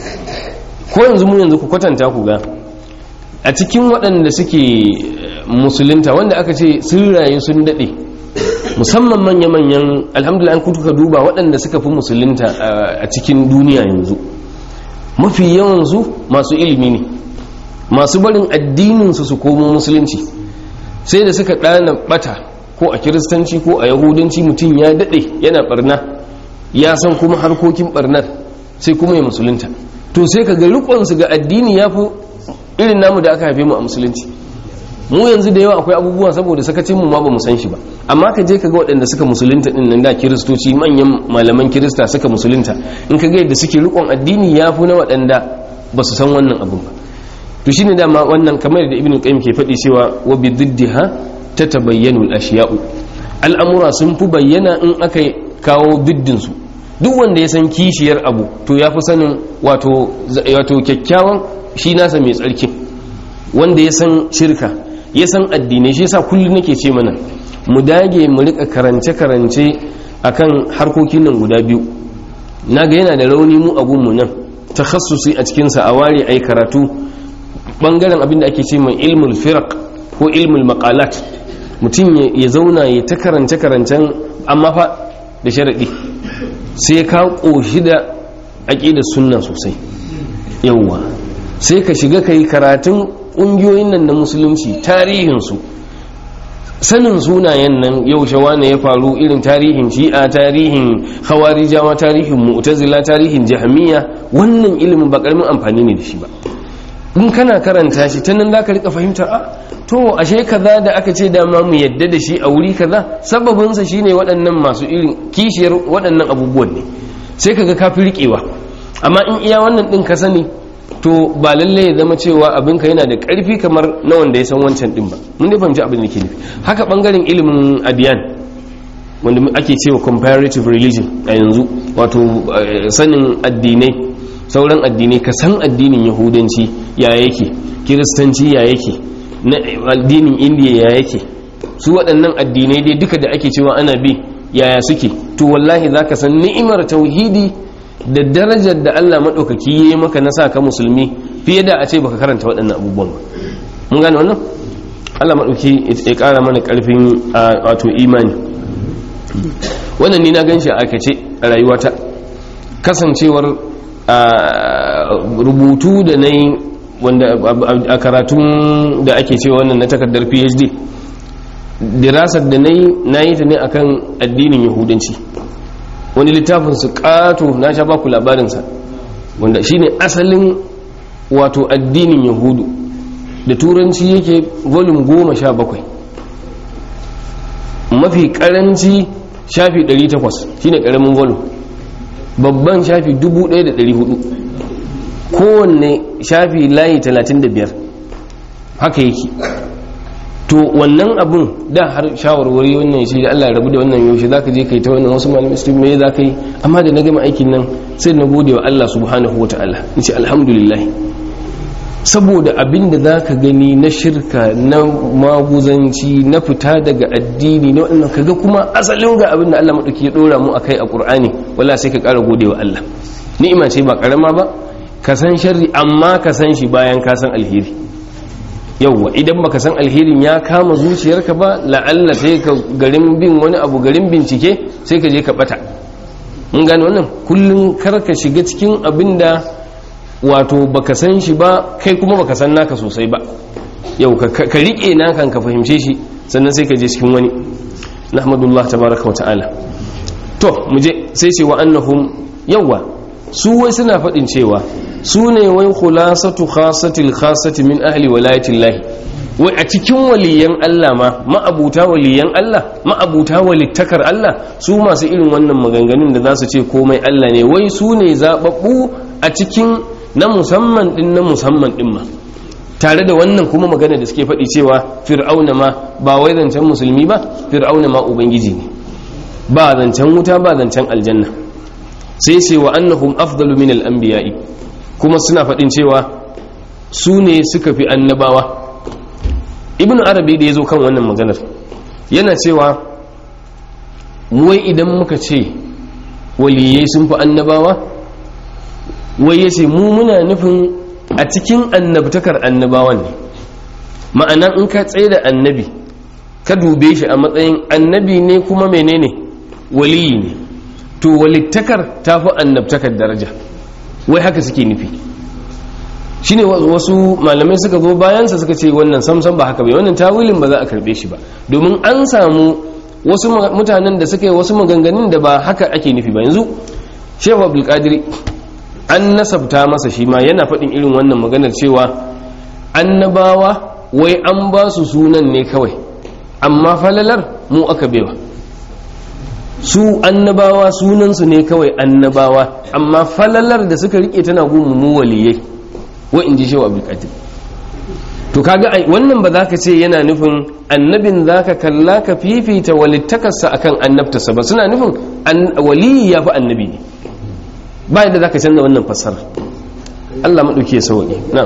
ko yanzu ku kwatanta ku ga a cikin waɗanda suke musulunta, wanda aka ce sun rayu sun daɗe, musamman manya-manyan, alhamdulillah an kuka duba waɗanda suka fi musulunta a cikin duniya yanzu, mafi yawansu masu ilimi ne, masu barin addininsu su komo musulunci. sai da suka ɗana ɓata ko a kiristanci ko a yahudanci, mutum ya daɗe yana ɓarna, ya san kuma harkokin ɓarnar, sai kuma ya musulunta. to sai ka ga riƙonsu ga addini ya fi irin namu da aka haife mu a musulunci. mu yanzu da yawa akwai abubuwa saboda sakacin mu ma ba mu san shi ba, amma ka je ka ga waɗanda suka musulunta din nan da kiristoci, manyan malaman kirista suka musulunta, in ka ga yadda suke riƙon addini ya fi na waɗanda ba su san wannan abun ba. to shine dama wannan kamar da ibnu qayyim ke faɗi cewa wa bi diddiha tatabayyanu al-ashya'u, al'amura sun fi bayyana in aka kawo diddin su. duk wanda ya san kishiyar abu to ya fi sanin wato kyakkyawan shi nasa mai tsarki. wanda ya san shirka, ya san addinai, shi yasa kullum nake ce mana mu dage mu rika karance akan harkokin nan guda biyu. naga yana da rauni mu a gunmu nan, takhassusi a cikin sa a ware ai karatu bangaren abin da ake ce mai ilmul firaq ko ilmul maqalat. mutum ya zauna ya ta karancen amma fa da sharadi sai ka koshi da aqidar sunna sosai. yawwa sai ka shiga kai karatun ƙungiyoyin nan na musulunci, tarihinsu, sanin sunayen nan yaushe wane ya faru, irin tarihin shi'a, tarihin khawarijawa, tarihin mu'tazila, tarihin jahmiya, wannan ilimin ba karamin amfani ne da shi ba. in kana karanta shi ta nan za ka rika fahimtar to ashe kaza da aka ce dama mu yadda da shi a wuri kaza sababinsa shine waɗannan masu irin kishiyar waɗannan abubuwan ne, sai kaga ka fi riƙewa. amma in iya wannan ɗin ka sani to ba lalle ya zama cewa abinka yana da ƙarfi kamar na wanda ya san wancan ɗin ba. mun dai fahimci abin da ke nufi. haka ɓangaren ilimin adiyan wanda ake cewa comparative religion a yanzu, wato sanin addinai, sauran addinai, ka san addinin yahudanci ya yake, kiristanci ya yake, na addinin indiya ya yake, su waɗannan addinai dai duka da ake cewa ana bi yaya suke, to wallahi za ka san ni'imar tauhidi da darajar da Allah maɗaukaki ya yi maka na sa ka musulmi fiye da a ce baka karanta waɗannan abubuwan ba. mun gane wannan? Allah maɗauki ya ƙara mana ƙarfin wato imani. wannan ni na gan shi a aikace a rayuwata, kasancewar rubutu da na yi wanda a karatun da ake cewa wannan na takardar PhD, dirasar da na yi ta ne akan addinin yahudanci. wani littafin su ƙato na sha baku labarinsa, wanda shine asalin wato addinin yahudu, da turanci yake volume 17, mafi karanci shafi 800 shine karamin volume, babban shafi 1400, kowanne shafi layi 35 haka yake. to wannan abun da har shawarwari wannan shi da Allah ya rabu da wannan yaushe zaka je kai ta wannan, wasu malamai su me zaka yi, amma da na gama aikin nan sai na gode wa Allah subhanahu wataala, nace alhamdulillah, saboda abin da zaka gani na shirka, na maguzanci, na fita daga addini, na wannan kaga kuma asalin ga abin da Allah madauki ya dora mu akai a Qur'ani, wallahi sai ka ƙara gode wa Allah. ni'ima ce ba karama ba ka san sharri amma ka san shi bayan ka san alheri. yauwa idan baka san alherin ya kama zuciyarka ba, la'alla sai ka garin bin wani abu, garin bincike sai ka je ka bata. mun gane wannan? kullum kar ka shiga cikin abin da wato baka san shi ba, kai kuma baka san naka sosai ba. yau ka rike nakan ka fahimce shi, sannan sai ka je cikin wani. nahmadullah tabaraka wa ta'ala. to mu je sai ce wa annahum, yawa su wai suna faɗin cewa su ne wai khulasatu khasatil khasati min ahli walayatillahi, wai a cikin waliyan Allah ma, ma'abuta waliyan Allah, ma'abuta walittakar Allah, su masu irin wannan maganganun da za su ce komai Allah ne, wai su ne zababbu a cikin na musamman din ma. tare da wannan kuma magana da suke faɗi cewa fir'auna ma ba wai zancen musulmi ba, fir'auna ma ubangiji ne, ba zancen wuta ba zancen aljanna. sai ce wa annahum afdalu min al-anbiya'i, kuma suna faɗin cewa su ne suka fi annabawa. ibnu arabi da yazo kan wannan maganar yana cewa wai idan muka ce waliyai sun fi annabawa, wai yace mu muna nufin a cikin annabtakar annabawan ne. ma'ana in ka tsaye da annabi ka dube shi a matsayin annabi ne kuma menene waliyi ne, to walittakar ta fi annabtakar daraja. wai haka suke nufi. shine wasu malamai suka zo bayansa suka ce wannan samsam ba haka bai, wannan tawilin ba za a karbe shi ba, domin an samu wasu mutanen da suka yi wasu maganganun da ba haka ake nufi ba. yanzu Sheikh Abdul Qadir an nasabta masa shi ma yana faɗin irin wannan maganar cewa annabawa wai an ba su sunan ne kawai, amma falalar mu aka bewa. su annabawa sunansu ne kawai annabawa, amma falalar da suka rike tana gumu mu waliyai, wa in ji Shehu Abdul Qadir. to kaga wannan ba za ka ce yana nufin annabin za ka kalla ka fifita walittakarsa akan annabtarsa ba, suna nufin waliyi ya fi annabi ne. ba yadda za ka canza wannan fassara. Allah maɗauki ya sauƙi. na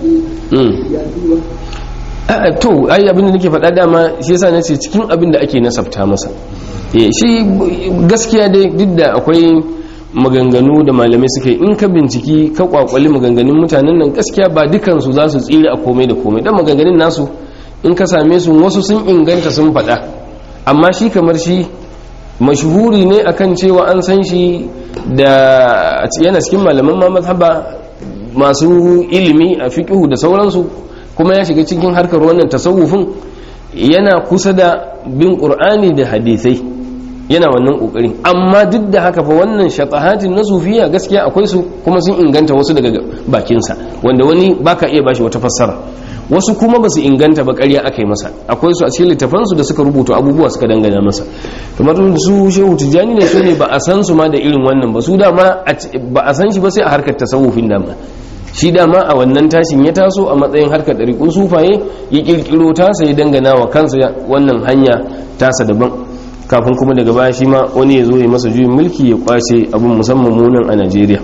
to ai abin da nake faɗa dama shi yasa nace cikin abin da ake nasabta masa, shi gaskiya dai duk da akwai maganganu da malamai suka yi, in ka binciki ka kwakwali maganganun mutanen nan, gaskiya ba dukansu za su tsira a komai da komai, dan maganganun nasu in ka same su wasu sun inganta sun faɗa, amma shi kamar shi mashhuri ne akan cewa an san shi da yana cikin malaman ma mazhaba masu ilimi a fiqhu da sauransu, kuma ya shiga cikin harkar wannan tasawufin, yana kusa da bin qur'ani da hadisai, yana wannan kokarin, amma duk da haka fa wannan shatahatin na sufiya gaskiya akwai su kuma sun inganta wasu daga bakinsa, wanda wani baka iya bashi wata fassara, wasu kuma ba su inganta ba, ƙarya aka yi masa. Akwai su a cikin littafansu da suka rubuta abubuwa suka dangana masa, kamar su Shehu Tijjani ne, su ne ba a san su ma da irin wannan ba, su dama ba a san shi ba sai a harkar tasawufin dama. Shi dama a wannan tashin ya taso a matsayin harkar ɗariƙun sufaye, ya ƙirƙiro tasa ya dangana wa kansa wannan hanya tasa daban, kafin kuma daga baya shi ma wani ya zo ya masa juyin mulki ya kwace abin, musamman munan a Najeriya.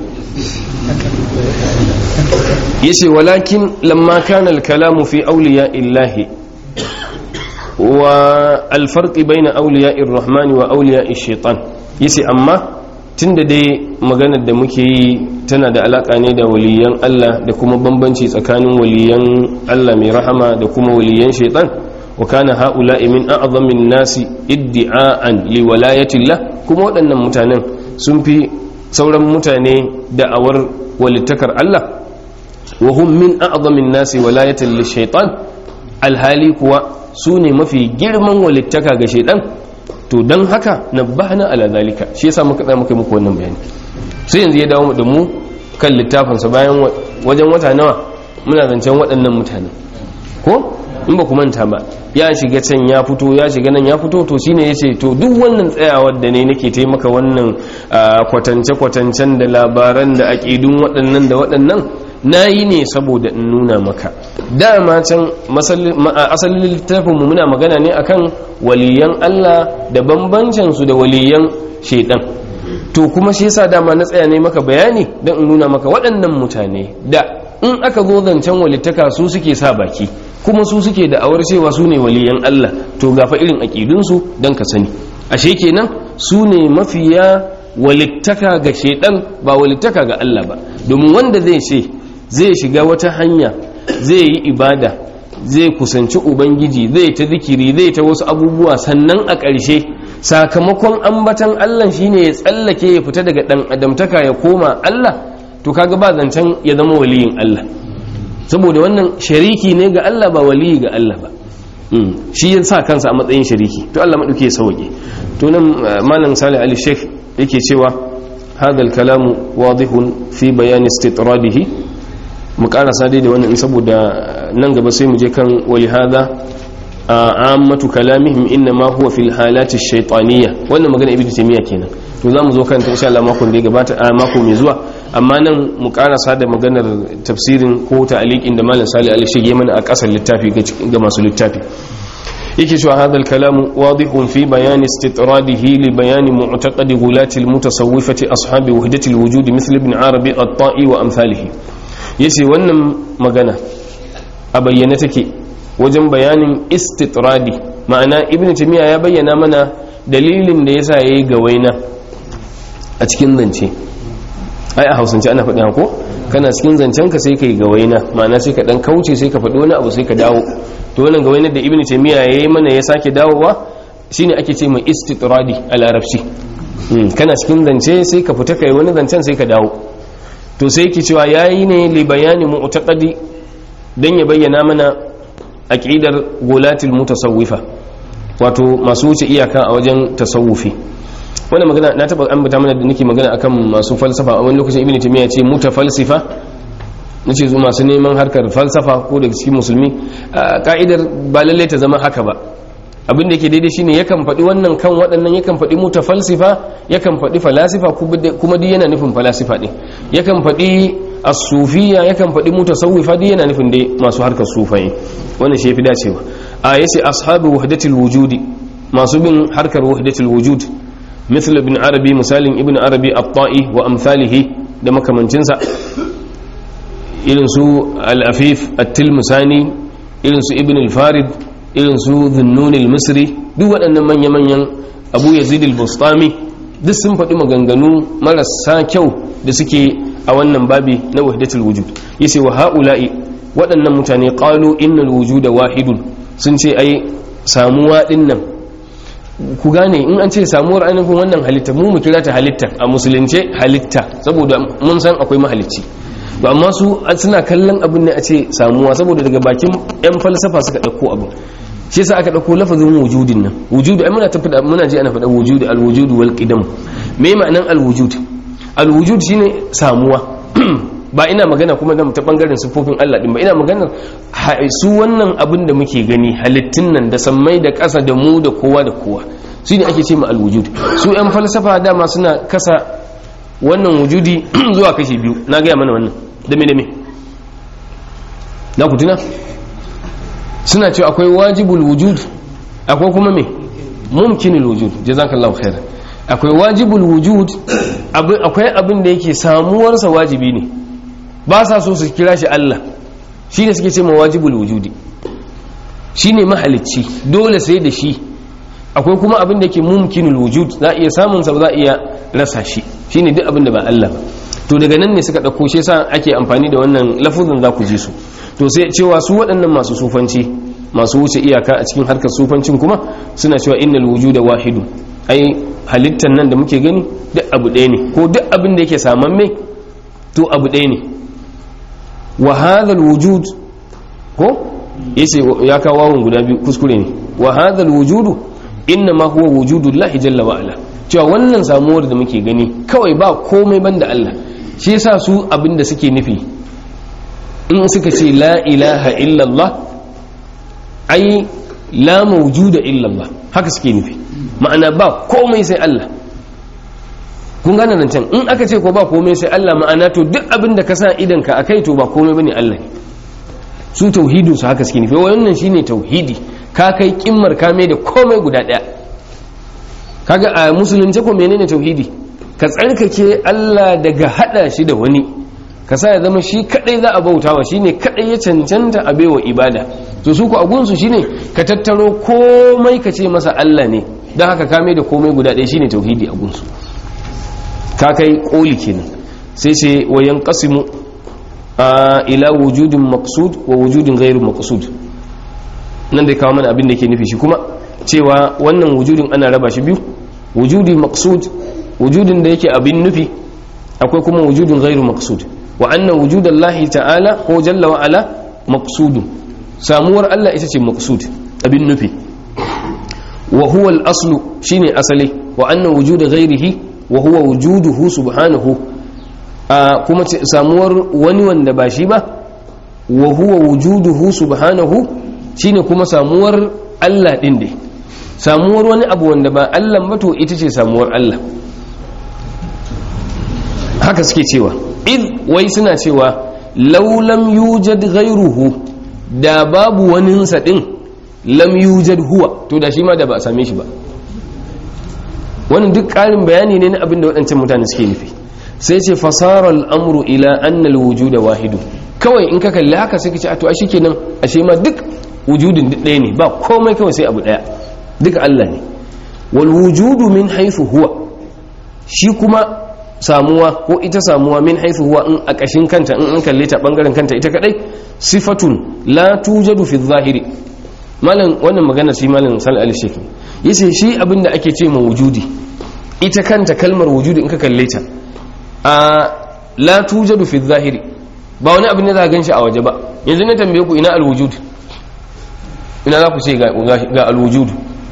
yace walakin lamma kana al-kalamu fi awliya illahi wa al-farq bayna awliya ar-rahman wa awliya ash-shaytan, yace amma tunda dai maganar da muke yi tana da alaka ne da waliyan Allah da kuma bambanci tsakanin waliyan Allah mai rahama da kuma waliyan shaytan, wa kana haula'i min a'zamin nasi iddi'an li walayatillah, kuma waɗannan mutanen sun fi sauran mutane da'awar walittakar Allah, wa hum min a'zamin nasi walayatan lishaytan, alhali kuwa su ne mafi girman walittaka ga shaytan. To dan haka nabbahna ala zalika, shi yasa muka muku wannan bayani. Sai yanzu ya dawo da mu kan littafin sa bayan wajen wata nawa muna zancen waɗannan mutane, ko in ba ku manta ba, ya shiga can ya fito, ya shiga nan ya fito, to shine yace to duk wannan tsayawar da ne nake taimaka wannan kwatance-kwatancen da labaran da aqidun waɗannan da waɗannan nayi ne saboda in nuna maka dama can asalin littafin mu muna magana ne akan waliyan Allah da bambancin su da waliyan shaitan. To kuma shi yasa dama na tsaya ne maka bayani don in nuna maka waɗannan mutane da in aka zo zancen walittaka su suke sa baki, kuma su suke da awar cewa su ne waliyan Allah, to gafa irin aƙidunsu don ka sani. Ashe kenan su ne mafiya walittaka ga shaidan, ba walittaka ga Allah ba. Domin wanda zai ce zai shiga wata hanya, zai yi ibada, zai kusanci ubangiji, zai ta zikiri, zai ta wasu abubuwa, sannan a ƙarshe sakamakon ambatan Allah shine ya tsallake ya fita daga ɗan adamtaka ya koma Allah, to kaga ba zancen ya zama waliyin Allah, saboda wannan shariki ne ga Allah, ba waliyi ga Allah ba. Shi ya sa kansa a matsayin shariki, to Allah maɗauke ya sauke. To nan malam Salih Ali Sheikh yake cewa hadal kalamu wadihun fi bayani istitradihi. Mu karasa dai da wannan saboda nan gaba sai mu je kan wali hada ammatu kalamihim inna ma huwa fil halati ash-shaytaniyya. Wannan magana ibnu taymiya kenan, to zamu zo kan ta insha Allah makon da ya gabata a mako mai zuwa. Amma nan mu karasa da maganar tafsirin ko ta'liqin da malam Salih Ali shige mana a kasar littafi ga masu littafi. yake cewa hadal kalamu wadihun fi bayani istitradihi li bayani mu'taqadi gulati al-mutasawwifati ashabi wahdati al-wujud mithl ibn Arabi at-Ta'i wa amsalihi. Yace wannan magana a bayyane take wajen bayanin istitradi, ma'ana ibn Taymiyyah ya bayyana mana dalilin da yasa yayi gawaina a cikin zance. Ai a Hausance ana faɗi ko kana cikin zancen ka sai kai gawaina, ma'ana sai ka dan kauce, sai ka faɗi wani abu sai ka dawo. To wannan gawainar da ibn Taymiyyah yayi mana ya sake dawowa shine ake ce mai istitradi a larabci. Kana cikin zance sai ka fita kai wani zancen sai ka dawo. To sai yake cewa yayi ne li bayani mu'taqadi, dan ya bayyana mana aqidar gulatil mutasawwifa, wato masu wuce iyaka a wajen tasawufi. Wannan magana na taba ambata mana da nake magana akan masu falsafa a wani lokacin ibn Taymiyyah ce mutafalsifa, nace su masu neman harkar falsafa ko daga cikin musulmi, ka'idar ba lalle ta zama haka ba. Abin da yake daidai shine yakan faɗi wannan kan waɗannan, yakan faɗi mutafalsifa, yakan faɗi falasifa, kuma duk yana nufin falasifa ɗin. Yakan faɗi as-sufiyya, yakan faɗi mutasawwifa, duk yana nufin dai masu harkar sufaye. Wannan shi yafi dacewa. Yace ashabu wahdatil wujudi, masu bin harkar wahdatil wujud, مثل ابن عربي مثال ابن عربي الطائي وأمثاله da makamancinsa, irin su al-afif at-tilmusani, irin su ibn al-farid, irin su dhunnun al-misri, duk waɗannan manya-manyan abu yazid al-bustami duk sun faɗi maganganu marasa kyau da suke a wannan babi na wahdatul wujud. Yace wa haula'i, waɗannan mutane qalu innal wujuda wahidun, sun ce ai samuwa dinnan, ku gane in an ce samuwar ainihin wannan halitta, mu kira ta halitta a musulunce halitta, saboda mun san akwai mahalicci. Ba amma su suna kallon abin ne a ce samuwa, saboda daga bakin yan falsafa suka ɗauko abin. shi yasa aka dauko lafazin wujudin nan wujudu ai muna ji ana faɗa wujudu alwujudu wal qidam me ma'anan alwujud alwujud shine samuwa ba ina magana kuma da ta bangaren sifofin Allah din ba ina maganar su wannan abin da muke gani halittun nan da sammai da ƙasa da mu da kowa da kowa shine ake ce ma alwujud su yan falsafa dama suna kasa wannan wujudi zuwa kashi biyu na gaya mana wannan dame na ku tuna suna cewa akwai wajibul wujud akwai kuma me mumkinul wujud jazakallahu khairan akwai wajibul wujud akwai abin da yake samuwarsa wajibi ne ba sa so su kira shi Allah shi ne suke ce ma wajibul wujudi shi ne mahalicci dole sai da shi akwai kuma abin da yake mumkinul wujud za a iya samunsa ba za a iya rasa shi shi ne duk abin da ba Allah ba to daga nan ne suka ɗauko shi sa ake amfani da wannan lafuzin za ku ji su to sai cewa su waɗannan masu sufanci masu wuce iyaka a cikin harkar sufancin kuma suna cewa innal wujuda wahidu ai halittar nan da muke gani duk abu ɗaya ne ko duk abin da yake samamme to abu ɗaya ne wa hadha alwujud ko yace ya kawo wawun guda biyu kuskure ne wa hadha alwujudu inna ma huwa wujudullahi jalla wa ala cewa wannan samuwar da muke gani kawai ba komai banda Allah shi yasa su abin da suke nufi in suka ce la ilaha illallah ai la mawjuda illallah haka suke nufi ma'ana ba komai sai Allah kun gane nan can in aka ce ko ba komai sai Allah ma'ana to duk abin da ka sa idan ka akai to ba komai bane Allah ne su tauhidin su haka suke nufi wannan shine tauhidi ka kai kimmar ka mai da komai guda daya kaga a musulunci ko menene tauhidi ka tsarkake Allah daga hada shi da wani ka sa ya zama shi kadai za a bautawa shine kadai ya cancanta a baiwa ibada to su ku agunsu shine ka tattaro komai ka ce masa Allah ne don haka kame da komai guda ɗaya shine tauhidi a gunsu ka kai koli kenan sai ce wa yanqasimu ila wujudin maqsud wa wujudin ghairu maqsud nan da kawo mana abin da yake nufi shi kuma cewa wannan wujudin ana raba shi biyu wujudi maqsud wujudin da yake abin nufi akwai kuma wujudin ghairu maqsud wa anna wujudallahi ta'ala ko jalla wa ala maqsudun samuwar Allah ita ce maqsud abin nufi wa huwa al-aslu shine asali wa anna wujuda ghairihi wa huwa wujuduhu subhanahu kuma samuwar wani wanda ba shi ba wa huwa wujuduhu subhanahu shine kuma samuwar Allah din dai samuwar wani abu wanda ba Allah ba to ita ce samuwar Allah haka suke cewa wai suna cewa law lam yujad ghairuhu da babu waninsa din lam yujad huwa to da shi ma da ba a same shi ba wannan duk ƙarin bayani ne na abin da waɗancan mutane suke nufi sai ce fasara al'amru ila anna al-wujuda wahidu kawai in ka kalli haka sai ka ce a to ashe kenan ashe ma duk wujudin duk ɗaya ne ba komai kawai sai abu ɗaya duka Allah ne wal wujudu min haythu huwa shi kuma samuwa ko ita samuwa min haythu huwa in a kashin kanta in an kalle ta bangaren kanta ita kadai sifatun la tujadu fi zahiri malam wannan magana shi malam sal al-sheikh yace shi abinda ake ce ma wujudi ita kanta kalmar wujudi in ka kalle ta la tujadu fi zahiri ba wani abin da za ka ganshi a waje ba yanzu ne tambaye ku ina al-wujud ina za ku ce ga al-wujud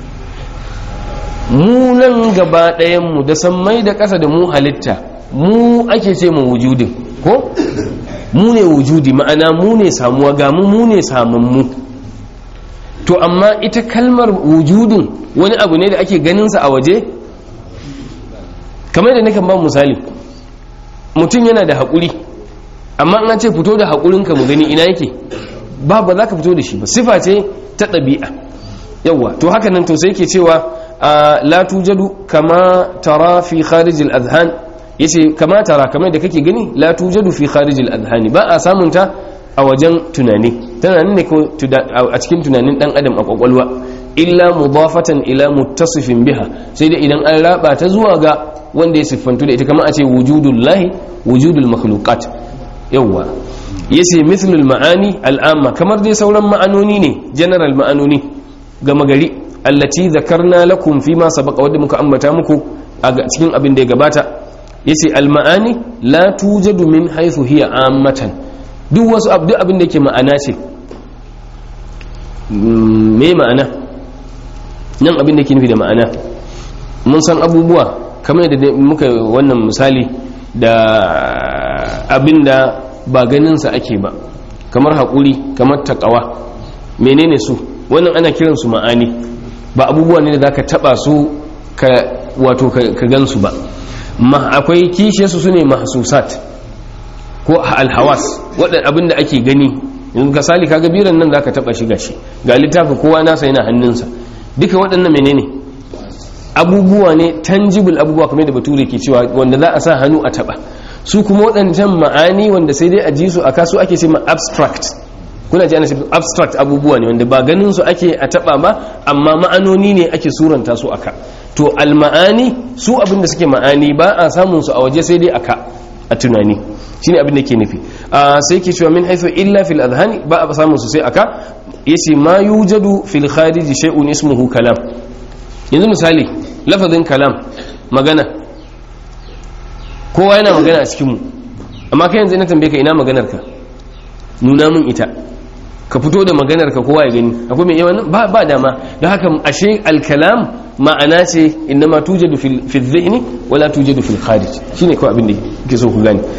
mu nan gaba ɗayan mu da sammai da ƙasa da mu halitta mu ake ce mu wujudin ko mu ne wujudi ma'ana mu ne samuwa ga mu ne samammu to amma ita kalmar wujudin wani abu ne da ake ganinsa a waje kamar da nakan ba misali mutum yana da haƙuri amma an ce fito da haƙurinka mu gani ina yake ba za ka fito da shi ba sifa ce ta ɗabi'a yawwa to haka nan to sai ke cewa la tujadu kama tara fi kharijil adhan yace kama tara kamar da kake gani la tujadu fi kharijil adhan ba a samun ta a wajen tunani tana ne ko a cikin tunanin dan adam a kwakwalwa illa mudafatan ila muttasifin biha sai dai idan an raba ta zuwa ga wanda ya siffantu da ita kamar a ce wujudullahi wujudul makhluqat yawa yace mithlul ma'ani al'amma kamar dai sauran ma'anoni ne general ma'anoni gama gari allati zakarna lakum fi ma sabaqa wadda muka ambata muku a cikin abin da ya gabata yace al ma'ani la tujadu min haythu hiya ammatan duk wasu duk abin da yake ma'ana ce me ma'ana nan abin da ke nufi da ma'ana mun san abubuwa kamar da muka wannan misali da abin da ba ganinsa ake ba kamar haƙuri kamar taƙawa menene su wannan ana kiransu ma'ani ba abubuwa ne da za ka taɓa su ka gansu ba akwai kishiyarsu su ne mahsusat ko alhawas waɗanda abin da ake gani yanzu ka sali kaga biran nan za ka taɓa shi gashi ga littafin kowa nasa yana hannunsa duka waɗannan menene abubuwa ne tangible abubuwa kamar da bature ke cewa wanda za a sa hannu a taɓa su kuma waɗancan ma'ani wanda sai dai a ji su a kasu ake ce ma abstract kuna ji ana ce abstract abubuwa ne wanda ba ganin su ake a taba ba amma ma'anoni ne ake suranta su aka to alma'ani su abinda suke ma'ani ba a samun su a waje sai dai aka a tunani shine abin da ke nufi sai ke cewa min haythu illa fil adhani ba a samun su sai aka yace ma yujadu fil kharij shay'un ismuhu kalam yanzu misali lafazin kalam magana kowa yana magana a cikin mu amma kai yanzu ina tambaye ka ina maganar ka nuna min ita ka fito da maganar ka kowa ya gani akwai mai yawan ba dama don haka ashe alkalam ma'ana ce innama tujadu fil dhihni wala tujadu fil kharij shine kawai abin da yake so ku gani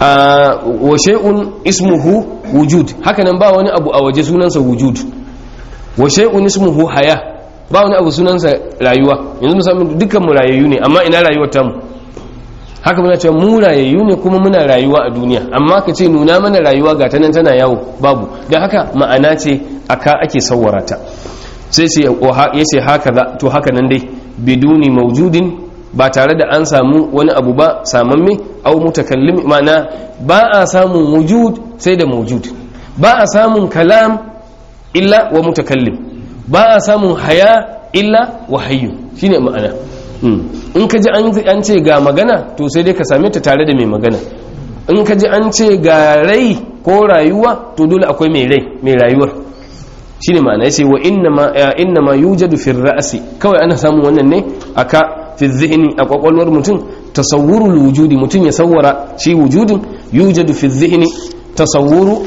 wa shay'un ismuhu wujud haka nan ba wani abu a waje sunansa wujud wa shay'un ismuhu haya ba wani abu sunansa rayuwa yanzu musamman dukkan mu rayayyu ne amma ina rayuwar tamu haka muna cewa mu rayayyu ne kuma muna rayuwa a duniya amma ka ce nuna mana rayuwa ga tanan tana yawo babu don haka ma'ana ce aka ake sawwara ta sai sai ya ce haka za to haka nan dai biduni maujudin ba tare da an samu wani abu ba samamme au mutakallim ma'ana ba a samun wujud sai da maujud ba a samun kalam illa wa mutakallim ba a samun haya illa wa hayyu shine ma'ana in ka ji an ce ga magana to sai dai ka same ta tare da mai magana in ka ji an ce ga rai ko rayuwa to dole akwai mai rai mai rayuwar shine ma'ana yace wa inna ma yujadu fi ra'si kawai ana samun wannan ne aka fi dhihni a kwakwalwar mutum tasawwurul wujudi mutum ya sawwara shi wujudin yujadu fi dhihni tasawwuru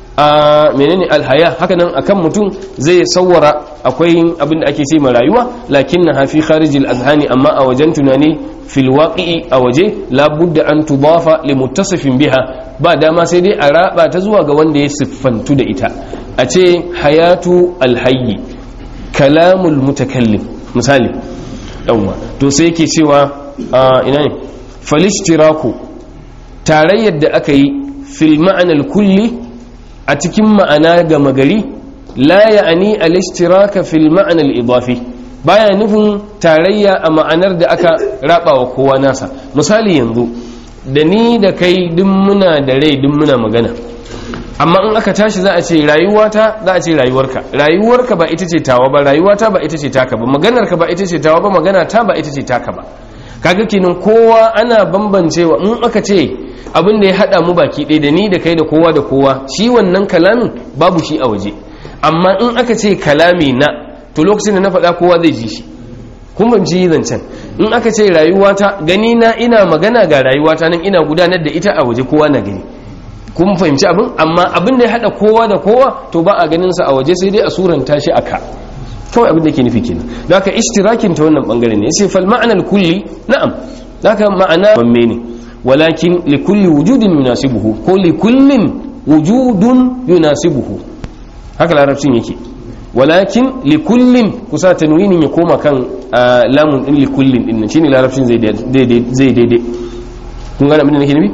menene alhaya haka nan akan mutum zai sawwara akwai abin da ake ce ma rayuwa lakinnaha fi kharijil azhani amma a wajen tunani fil waqi'i a waje la budda an tudafa li muttasifin biha ba dama sai dai a raba ta zuwa ga wanda ya siffantu da ita a ce hayatu alhayyi kalamul mutakallim misali yawa to sai yake cewa ina ne falishtiraku tarayyar da aka yi fil ma'anal kulli a cikin ma'ana gama gari la ya'ani al-ishtiraka fil ma'ana al-idafi baya nufin tarayya a ma'anar da aka raba wa kowa nasa misali yanzu da ni da kai duk muna da rai duk muna magana amma in aka tashi za a ce rayuwata za a ce rayuwarka ba ita ce tawa ba rayuwata ba ita ce taka ba maganarka ba ita ce tawa ba magana ta ba ita ce taka ba kaga kenan kowa ana bambancewa in aka ce abin da ya hada mu baki ɗaya da ni da kai da kowa shi wannan kalamin babu shi a waje amma in aka ce kalami na to lokacin da na faɗa kowa zai ji shi kun ban ji zancen in aka ce rayuwata gani na ina magana ga rayuwata nan ina gudanar da ita a waje kowa na gani kun fahimci abin amma abin da ya hada kowa da kowa to ba a ganin sa a waje sai dai a suranta shi aka kawai abin da ke nufi kenan da haka ishtirakin ta wannan bangare ne yace fal ma'anal kulli na'am haka ma'ana bamme ne walakin li kulli wujudin yunasibuhu ko li kullin wujudun yunasibuhu haka larabcin yake walakin li kullin kusa tanwinin ya koma kan lamun din li kullin din shine larabcin zai daidai kun gane abin da nake nufi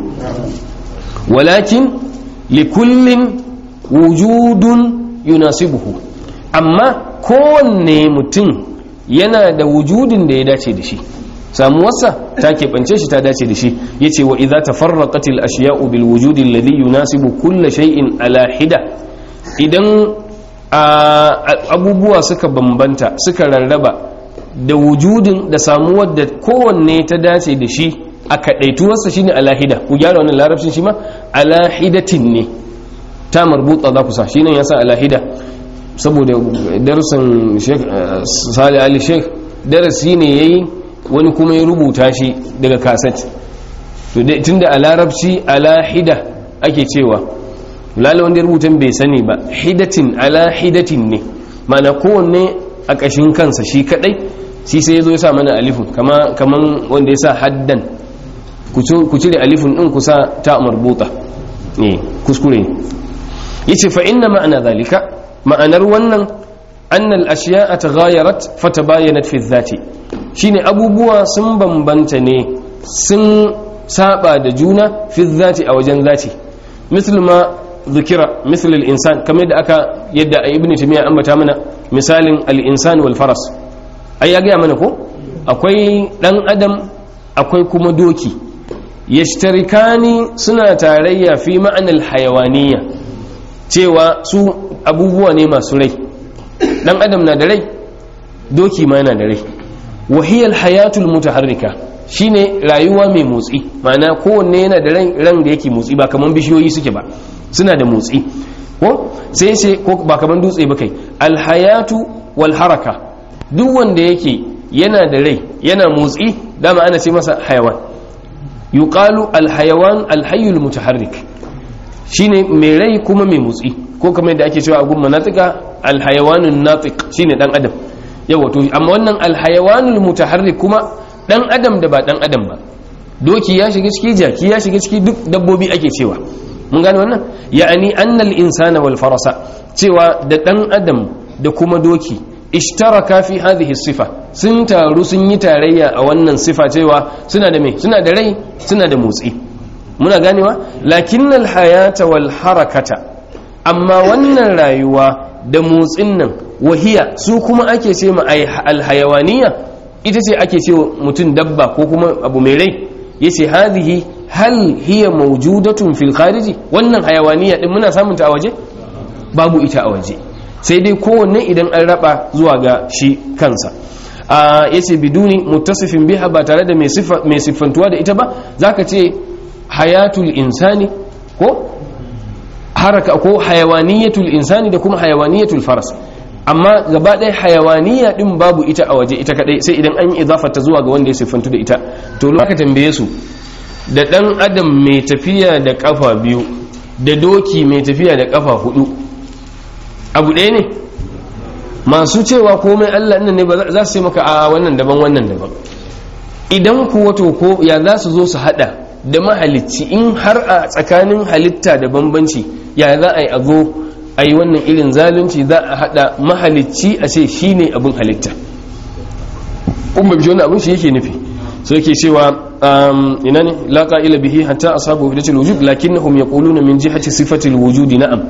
walakin li kullin wujudun yunasibuhu amma kowanne mutum yana da wujudin da ya dace da shi samuwarsa ta keɓance shi ta dace da shi ya ce wa idza tafarraqatil ashiya'u bil wujudi alladhi yunasibu kulla shay'in ala hida idan abubuwa suka bambanta suka rarraba da wujudin da samuwar da kowanne ta dace da shi a kadaituwarsa shine ala hida ku gyara wannan larabcin shi ma ala hidatin ne ta marbuta za ku sa shine yasa ala hida saboda darasin Sheikh Salih Ali Sheikh darasi ne yayi wani kuma ya rubuta shi daga kaset to tunda a larabci ala hida ake cewa lalle wanda ya rubutan bai sani ba hidatin ala hidatin ne ma'ana kowanne a ƙashin kansa shi kadai shi sai yazo ya sa mana alifun kaman wanda ya sa haddan ku cire alifun din ku sa ta marbuta kuskure yace fa inna ma'ana zalika ma'anar wannan anna al-ashya'a taghayyarat fatabayanat fi dhati shine abubuwa sun bambanta ne sun saba da juna fi dhati a wajen zati misal ma dhikra misal al-insan kamar da aka yadda ibnu taymiya ambata mana misalin al-insan wal faras ai ya ga mana ko akwai dan adam akwai kuma doki yashtarikani suna tarayya fi ma'anar hayawaniya cewa su abubuwa ne masu rai dan adam na da rai doki ma yana da rai wahiyar hayatul mutaharrika shine rayuwa mai motsi ma'ana kowanne yana da ran da yake motsi ba kaman bishiyoyi suke ba suna da motsi ko sai ko ba kaman dutse ba kai alhayatu wal haraka duk wanda yake yana da rai yana motsi dama ana ce masa hayawan yuqalu alhayawan alhayyul mutaharrik shine mai rai kuma mai motsi ko kamar yadda ake cewa a gun manatika alhayawanun natiq shine dan adam yawa to amma wannan alhayawanul mutaharrik kuma dan adam da ba dan adam ba doki ya shiga ciki jaki ya shiga ciki duk dabbobi ake cewa mun gane wannan ya'ani annal insana wal farasa cewa da dan adam da kuma doki ishtaraka fi hadhihi sifa sun taru sun yi tarayya a wannan sifa cewa suna da me suna da rai suna da motsi muna ganewa lakinnal hayata wal harakata amma wannan rayuwa da motsin nan wahiya su kuma ake ce ma alhayawaniya ita ce ake ce mutum dabba ko kuma abu mai rai yace hadhihi hal hiya mawjudatun fil khariji wannan hayawaniya din muna samun ta a waje babu ita a waje sai dai kowanne idan an raba zuwa ga shi kansa yace biduni muttasifin biha ba tare da mai siffantuwa da ita ba zaka ce hayatul insani ko haraka ko hayawaniyatul insani da kuma hayawaniyatul faras amma gaba ɗaya hayawaniya din babu ita a waje ita kadai sai idan an yi idafata zuwa ga wanda ya siffantu da ita to lokacin tambaye su da dan adam mai tafiya da kafa biyu da doki mai tafiya da kafa hudu abu ɗaya ne masu cewa komai Allah nan ne ba za su ce maka a wannan daban idan kuwa to ko ya za su zo su hada da mahalicci in har a tsakanin halitta da bambanci ya za a yi a zo a yi wannan irin zalunci za a hada mahalicci a ce shi ne abin halitta kuma bishi wani abin shi yake nufi so yake cewa ina ne la qa'ila bihi hatta ashabu wahdatul wujud lakinnahum yaquluna min jihati sifatil wujudi na'am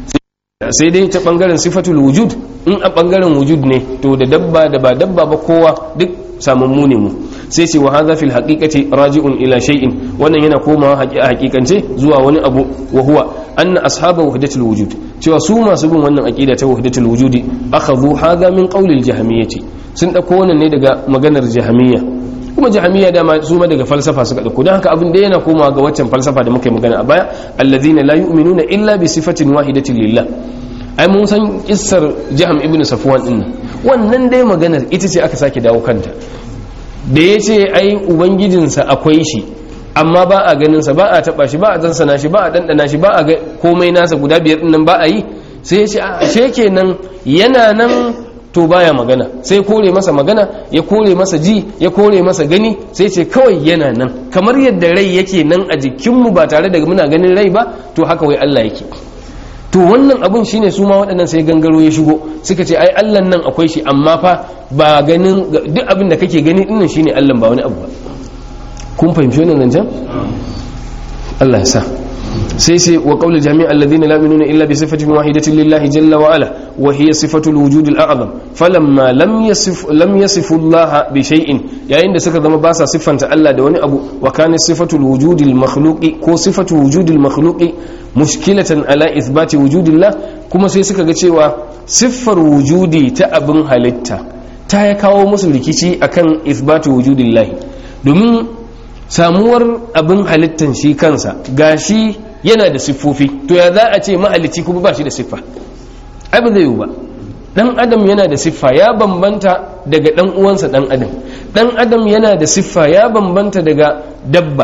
sai dai ta bangaren sifatul wujud in a bangaren wujud ne to da dabba da ba dabba ba kowa duk samammu ne mu sai ce wa hadha fil haqiqati raji'un ila shay'in wannan yana komawa hakikance zuwa wani abu wa huwa anna ashabu wahdatul wujud cewa su masu bin wannan aqida ta wahdatul wujudi akhadhu hadha min qawli al jahmiyyah sun dauko wannan ne daga maganar jahmiyya kuma jahmiyya da su ma daga falsafa suka dauko dan haka abin da yana komawa ga waccan falsafa da muka yi magana a baya alladhina la yu'minuna illa bi sifatin wahidatin lillah ai mun san kissar Jahm ibn Safwan din wannan dai maganar ita ce aka sake dawo kanta da yace ai ubangijinsa akwai shi amma ba a ganin sa ba a taba shi ba a dansana shi ba a dandana shi ba a ga komai nasa guda biyar din nan ba a yi sai yace a ashe kenan yana nan to baya magana sai kore masa magana ya kore masa ji ya kore masa gani sai ce kawai yana nan kamar yadda rai yake nan a jikinmu ba tare da muna ganin rai ba to haka wai Allah yake to wannan abun shine su ma waɗannan sai gangaro ya shigo suka ce ai Allah nan akwai shi amma fa ba ganin duk abin da kake gani dinnan shine Allah ba wani abu ba kun fahimci wannan zancen Allah ya sa sai wa qawli jami'a alladhina la yu'minuna illa bi sifatin wahidatin lillahi jalla wa ala wa hiya sifatul wujud al-a'zam falamma lam yasifu Allah bi shay'in yayin da suka zama ba sa siffanta Allah da wani abu wa kana sifatul wujud al-makhluqi ko sifatul wujud al-makhluqi mushkilatan ala ithbati wujudillah kuma sai suka ga cewa siffar wujudi ta abin halitta ta ya kawo musu rikici akan ithbati wujudillah domin samuwar abin halittan shi kansa gashi yana da siffofi to ya za a ce mahalicci kuma ba shi da siffa ai ba zai yi ba dan adam yana da siffa ya bambanta daga dan uwansa dan adam yana da siffa ya bambanta daga dabba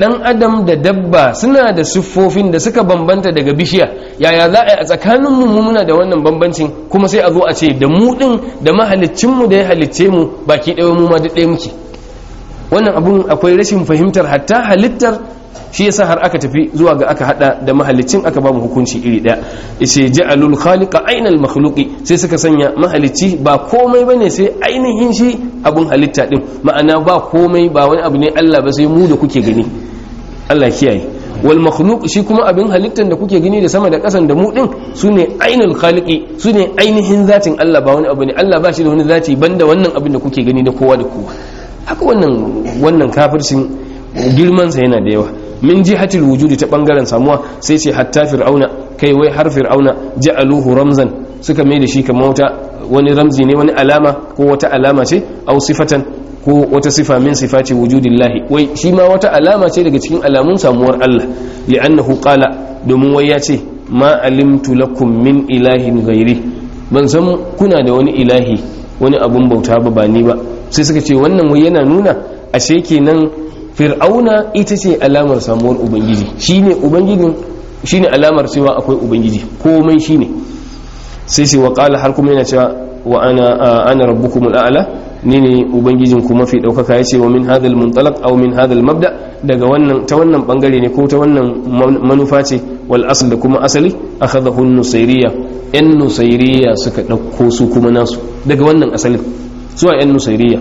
dan adam da dabba suna da siffofin da suka bambanta daga bishiya, yaya za a tsakanin mu muna da wannan bambancin kuma sai a zo a ce da mu din da mahaliccin mu da ya halicce mu baki ɗaya mu ma duk ɗaya muke. wannan abun akwai rashin fahimtar hatta halittar, shi yasa har aka tafi zuwa ga aka hada da mahalicin aka ba mu hukunci iri daya. Yace ja'alul khaliqa aynal makhluqi, sai suka sanya mahalicci ba komai bane sai ainihin shi abun halitta din, ma'ana ba komai, ba wani abu ne Allah ba sai mu da kuke gani. Allah kiyaye. Wal makhluq shi kuma abin halittan da kuke gani da sama da kasan da mu din sune ainul khaliqi, sune ainihin zatin Allah, ba wani abu ne. Allah ba shi da wani zati banda wannan abin da kuke gani da kowa da kowa. Haka wannan kafircin girmansa yana da yawa. Min jihatil wujudi, ta bangaren samuwa, sai ce hatta fir'auna, kai wai har fir'auna ja'aluhu ramzan, suka mai da shi kamar wani ramzi ne, wani alama ko wata alama ce, au sifatan ko wata sifa min sifati wujudillahi, wai shi ma wata alama ce daga cikin alamun samuwar Allah. Li'annahu qala, domin wai ya ce ma alimtu lakum min ilahin ghairi, ban san kuna da wani ilahi, wani abun bauta ba ni ba. Sai suka ce wannan wai yana nuna ashe kenan fir'auna ita ce alamar samuwar ubangiji, shine ubangijin, shine alamar cewa akwai ubangiji, komai shine. sai wa qala har kuma yana cewa wa ana rabbukumul a'la, ni ne ubangijin ku mafi daukaka. yace wa min hadal muntalaq aw min hadal mabda, daga wannan ta wannan bangare ne ko ta wannan manufa ce. Wal asl, da kuma asali, akhadahu an-nusayriyya, yan nusayriyya suka dauko su kuma nasu daga wannan asalin, zuwa yan nusayriyya.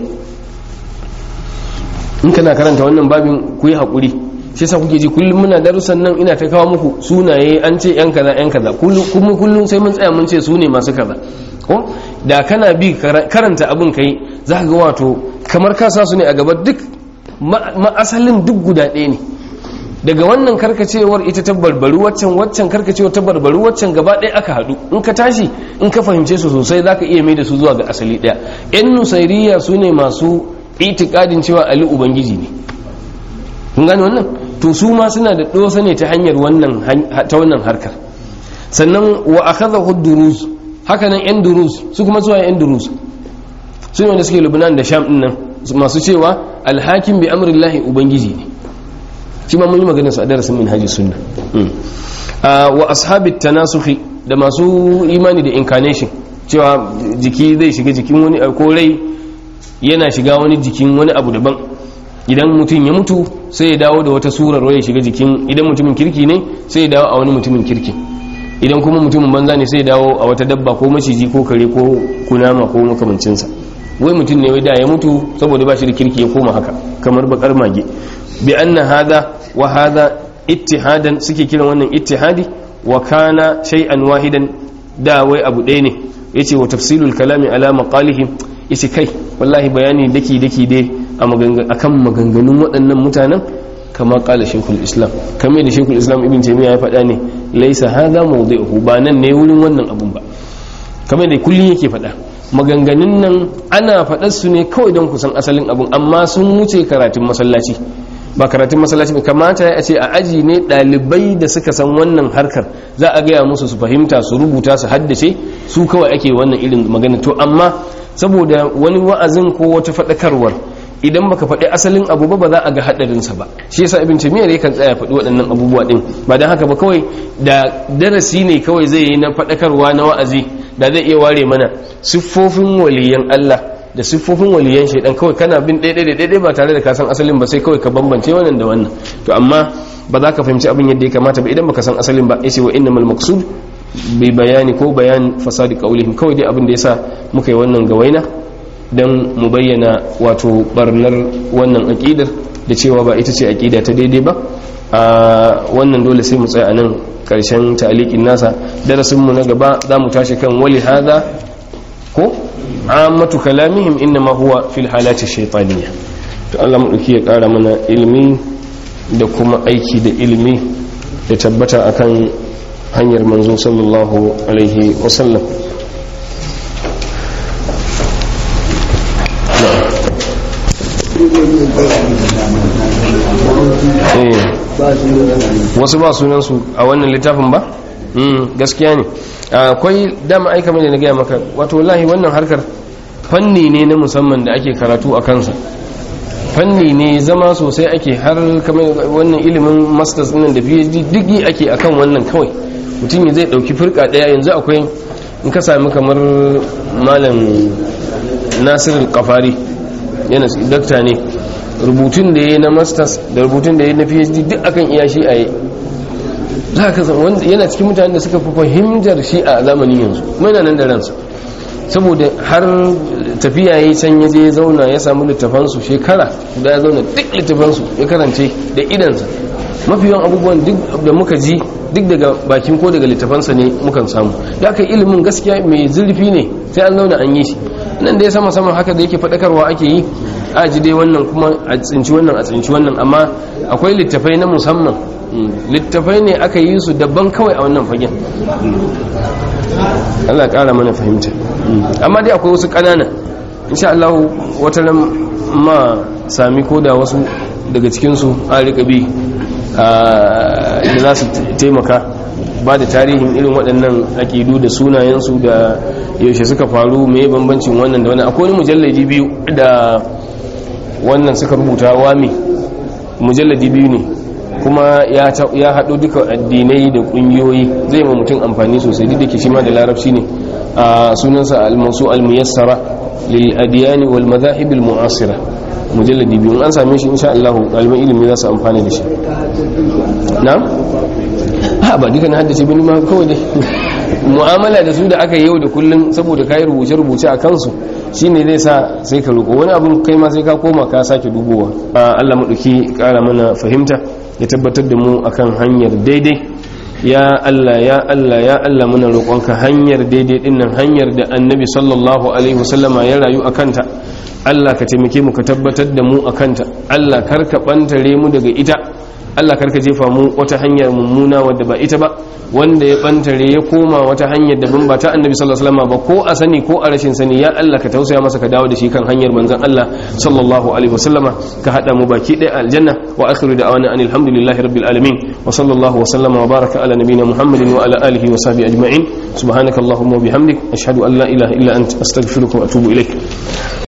In kana karanta wannan babin ku yi haƙuri, shi yasa kuke ji kullum muna darussan nan ina ta kawo muku sunaye, an ce yan kaza yan kaza, kullum sai mun tsaya mun ce su ne masu kaza. ko da kana bi karanta abin kai za ka ga wato kamar ka sa su ne a gaba, duk asalin duk guda ɗaya ne. daga wannan karkacewar ita ta barbaru waccan karkacewar ta barbaru waccan, gaba ɗaya aka haɗu. In ka tashi in ka fahimce su sosai za ka iya mai da su zuwa ga asali ɗaya. yan nusairiyya su ne masu itikadin cewa Ali ubangiji ne, kun gane wannan? To su ma suna da dosa ne ta hanyar wannan harkar. Sannan wa akhadhahu duruz, haka nan yan duruz su kuma zuwa yan duruz su ne wanda suke Lebanon da Sham din nan, masu cewa alhakim bi amrillahi ubangiji ne. shi ma mun yi magana su a darasin minhaji sunna. Wa ashabit tanasukhi, da masu imani da incarnation, cewa jiki zai shiga jikin wani, ko rai yana shiga wani jikin wani abu daban. Idan mutum ya mutu sai ya dawo da wata surar, ya shiga jikin, idan mutumin kirki ne sai ya dawo a wani mutumin kirki, idan kuma mutumin banza ne sai ya dawo a wata dabba ko maciji ko kare ko kunama ko makamancinsa. wai mutum ne wai da ya mutu saboda ba shi da kirki ya koma haka kamar bakar mage. Bi anna hadha wa hadha ittihadan, suke kiran wannan ittihadi. Wa kana shay'an wahidan, da wai abu ɗaya ne. Yace wa tafsilul kalami ala maqalihim, yace kai wallahi bayani daki dai akan maganganun waɗannan mutanen, kama kala shekul islam, kamar da shekul islam ibn taymiya ya faɗa ne, laisa hadha mawdi'uhu, ba nan ne wurin wannan abun ba. kamar da kullun yake faɗa, maganganun nan ana faɗar su ne kawai don kusan asalin abun, amma sun wuce karatun masallaci. Ba karatun masallaci ba, kamata ya ce a aji ne ɗalibai da suka san wannan harkar za a gaya musu su fahimta, su rubuta, su haddace, su kawai ake wannan irin magana. To amma saboda wani wa'azin ko wata faɗakarwar, idan baka faɗi asalin abu ba za a ga haɗarinsa ba. Shi yasa ibn taymiyyah ne kan tsaya faɗi waɗannan abubuwa din, ba dan haka ba kawai da darasi ne kawai zai yi na faɗakarwa na wa'azi, da zai iya ware mana siffofin waliyan Allah da siffofin waliyan shaidan, kawai kana bin ɗaiɗai ba tare da ka san asalin ba, sai kawai ka bambance wannan da wannan. To amma ba za ka fahimci abin yadda ya kamata ba idan baka san asalin ba. Yace wa innamal maqsud bi bayani ko bayan fasadi qawlihim, kawai dai abin da yasa muka yi wannan gawaina dan mu bayyana wato barnar wannan aqidar, da cewa ba ita ce aqida ta daidai ba. Wannan dole sai mu tsaya anan karshen ta'liqin nasa. Darasin mu na gaba za mu tashi kan wali hadha ko ammatu kalamihim inma huwa fil halati shaytaniyya. To Allah mu dauki ya kara mana ilimi da kuma aiki da ilimi da tabbata akan hanyar manzo sallallahu alaihi wasallam. Wasu ba sunansu a wannan littafin ba? Gaskiya ne. Akwai dama aika mai da na gaya maka, wato wallahi wannan harkar fanni ne na musamman da ake karatu a kansa. fanni ne zama sosai ake har kamar wannan ilimin masters ɗin da PhD digi ake akan wannan kawai mutum zai ɗauki firka ɗaya. yanzu akwai in ka sami kamar malam Nasir al-Qafari yana dakta ne, rubutun da ya yi na masters da rubutun da ya yi na PhD duk akan iya shi a yi. za ka yana cikin mutanen da suka fi fahimtar shi a zamanin yanzu kuma yana nan da ransa, saboda har tafiya ya yi can ya je ya zauna ya samu littafansu shekara da ya zauna duk littafansu ya karance da idansa. mafi yawan abubuwan duk da muka ji duk daga bakin ko daga littafansa ne mukan samu. da aka ilimin gaskiya mai zurfi ne sai an zauna an yi shi. nan da ya sama sama haka da yake faɗakarwa ake yi a ji dai wannan kuma a tsinci wannan a tsinci wannan, amma akwai littafai na musamman, littafai ne aka yi su daban kawai a wannan fagen. Allah ƙara mana fahimta. amma dai akwai wasu ƙanana insha Allah wata ran ma sami ko da wasu daga cikinsu a riƙa bi da za su taimaka ba da tarihin irin waɗannan aƙidu da sunayensu da yaushe suka faru, mai bambancin wannan da wannan. akwai wani mujallaji biyu da wannan suka rubuta wami, mujallaji biyu ne kuma ya haɗo duka addinai da ƙungiyoyi, zai ma mutum amfani sosai duk da ke shi ma da larabci ne. a sunansa al-mawsu al-muyassara lil adyan wal madahib al-mu'asira, mujalladi biyu. an same shi insha Allah ɗaliban ilimi za su amfani da shi. na'am ba duka na haddace bane ma kawai dai mu'amala da su da aka yi yau da kullun, saboda kai rubuce a kansu shine zai sa sai ka roƙo wani abun kai ma sai ka koma ka sake dubowa. Allah madauki ƙara mana fahimta ya tabbatar da mu akan hanyar daidai. ya Allah ya Allah ya Allah muna roƙonka hanyar daidai dinnan, hanyar da annabi sallallahu alaihi wasallama ya rayu akanta. Allah ka taimake mu ka tabbatar da mu akanta. Allah karka bantare mu daga ita. Allah karka jefa mu wata hanyar mummuna wadda ba ita ba, wanda ya bantare ya koma wata hanyar da ban ba ta annabi sallallahu alaihi wasallam ba, ko a sani ko a rashin sani. ya Allah ka tausaya masa ka dawo da shi kan hanyar manzon Allah sallallahu alaihi wasallama, ka hada mu baki ɗaya aljanna. wa akhiru da'wana anil hamdulillahi rabbil alamin wa sallallahu wa sallama wa baraka ala nabiyyina muhammadin wa ala alihi wa sahbihi ajma'in. subhanakallahumma wa bihamdik ashhadu an la ilaha illa anta astaghfiruka wa atubu ilaik.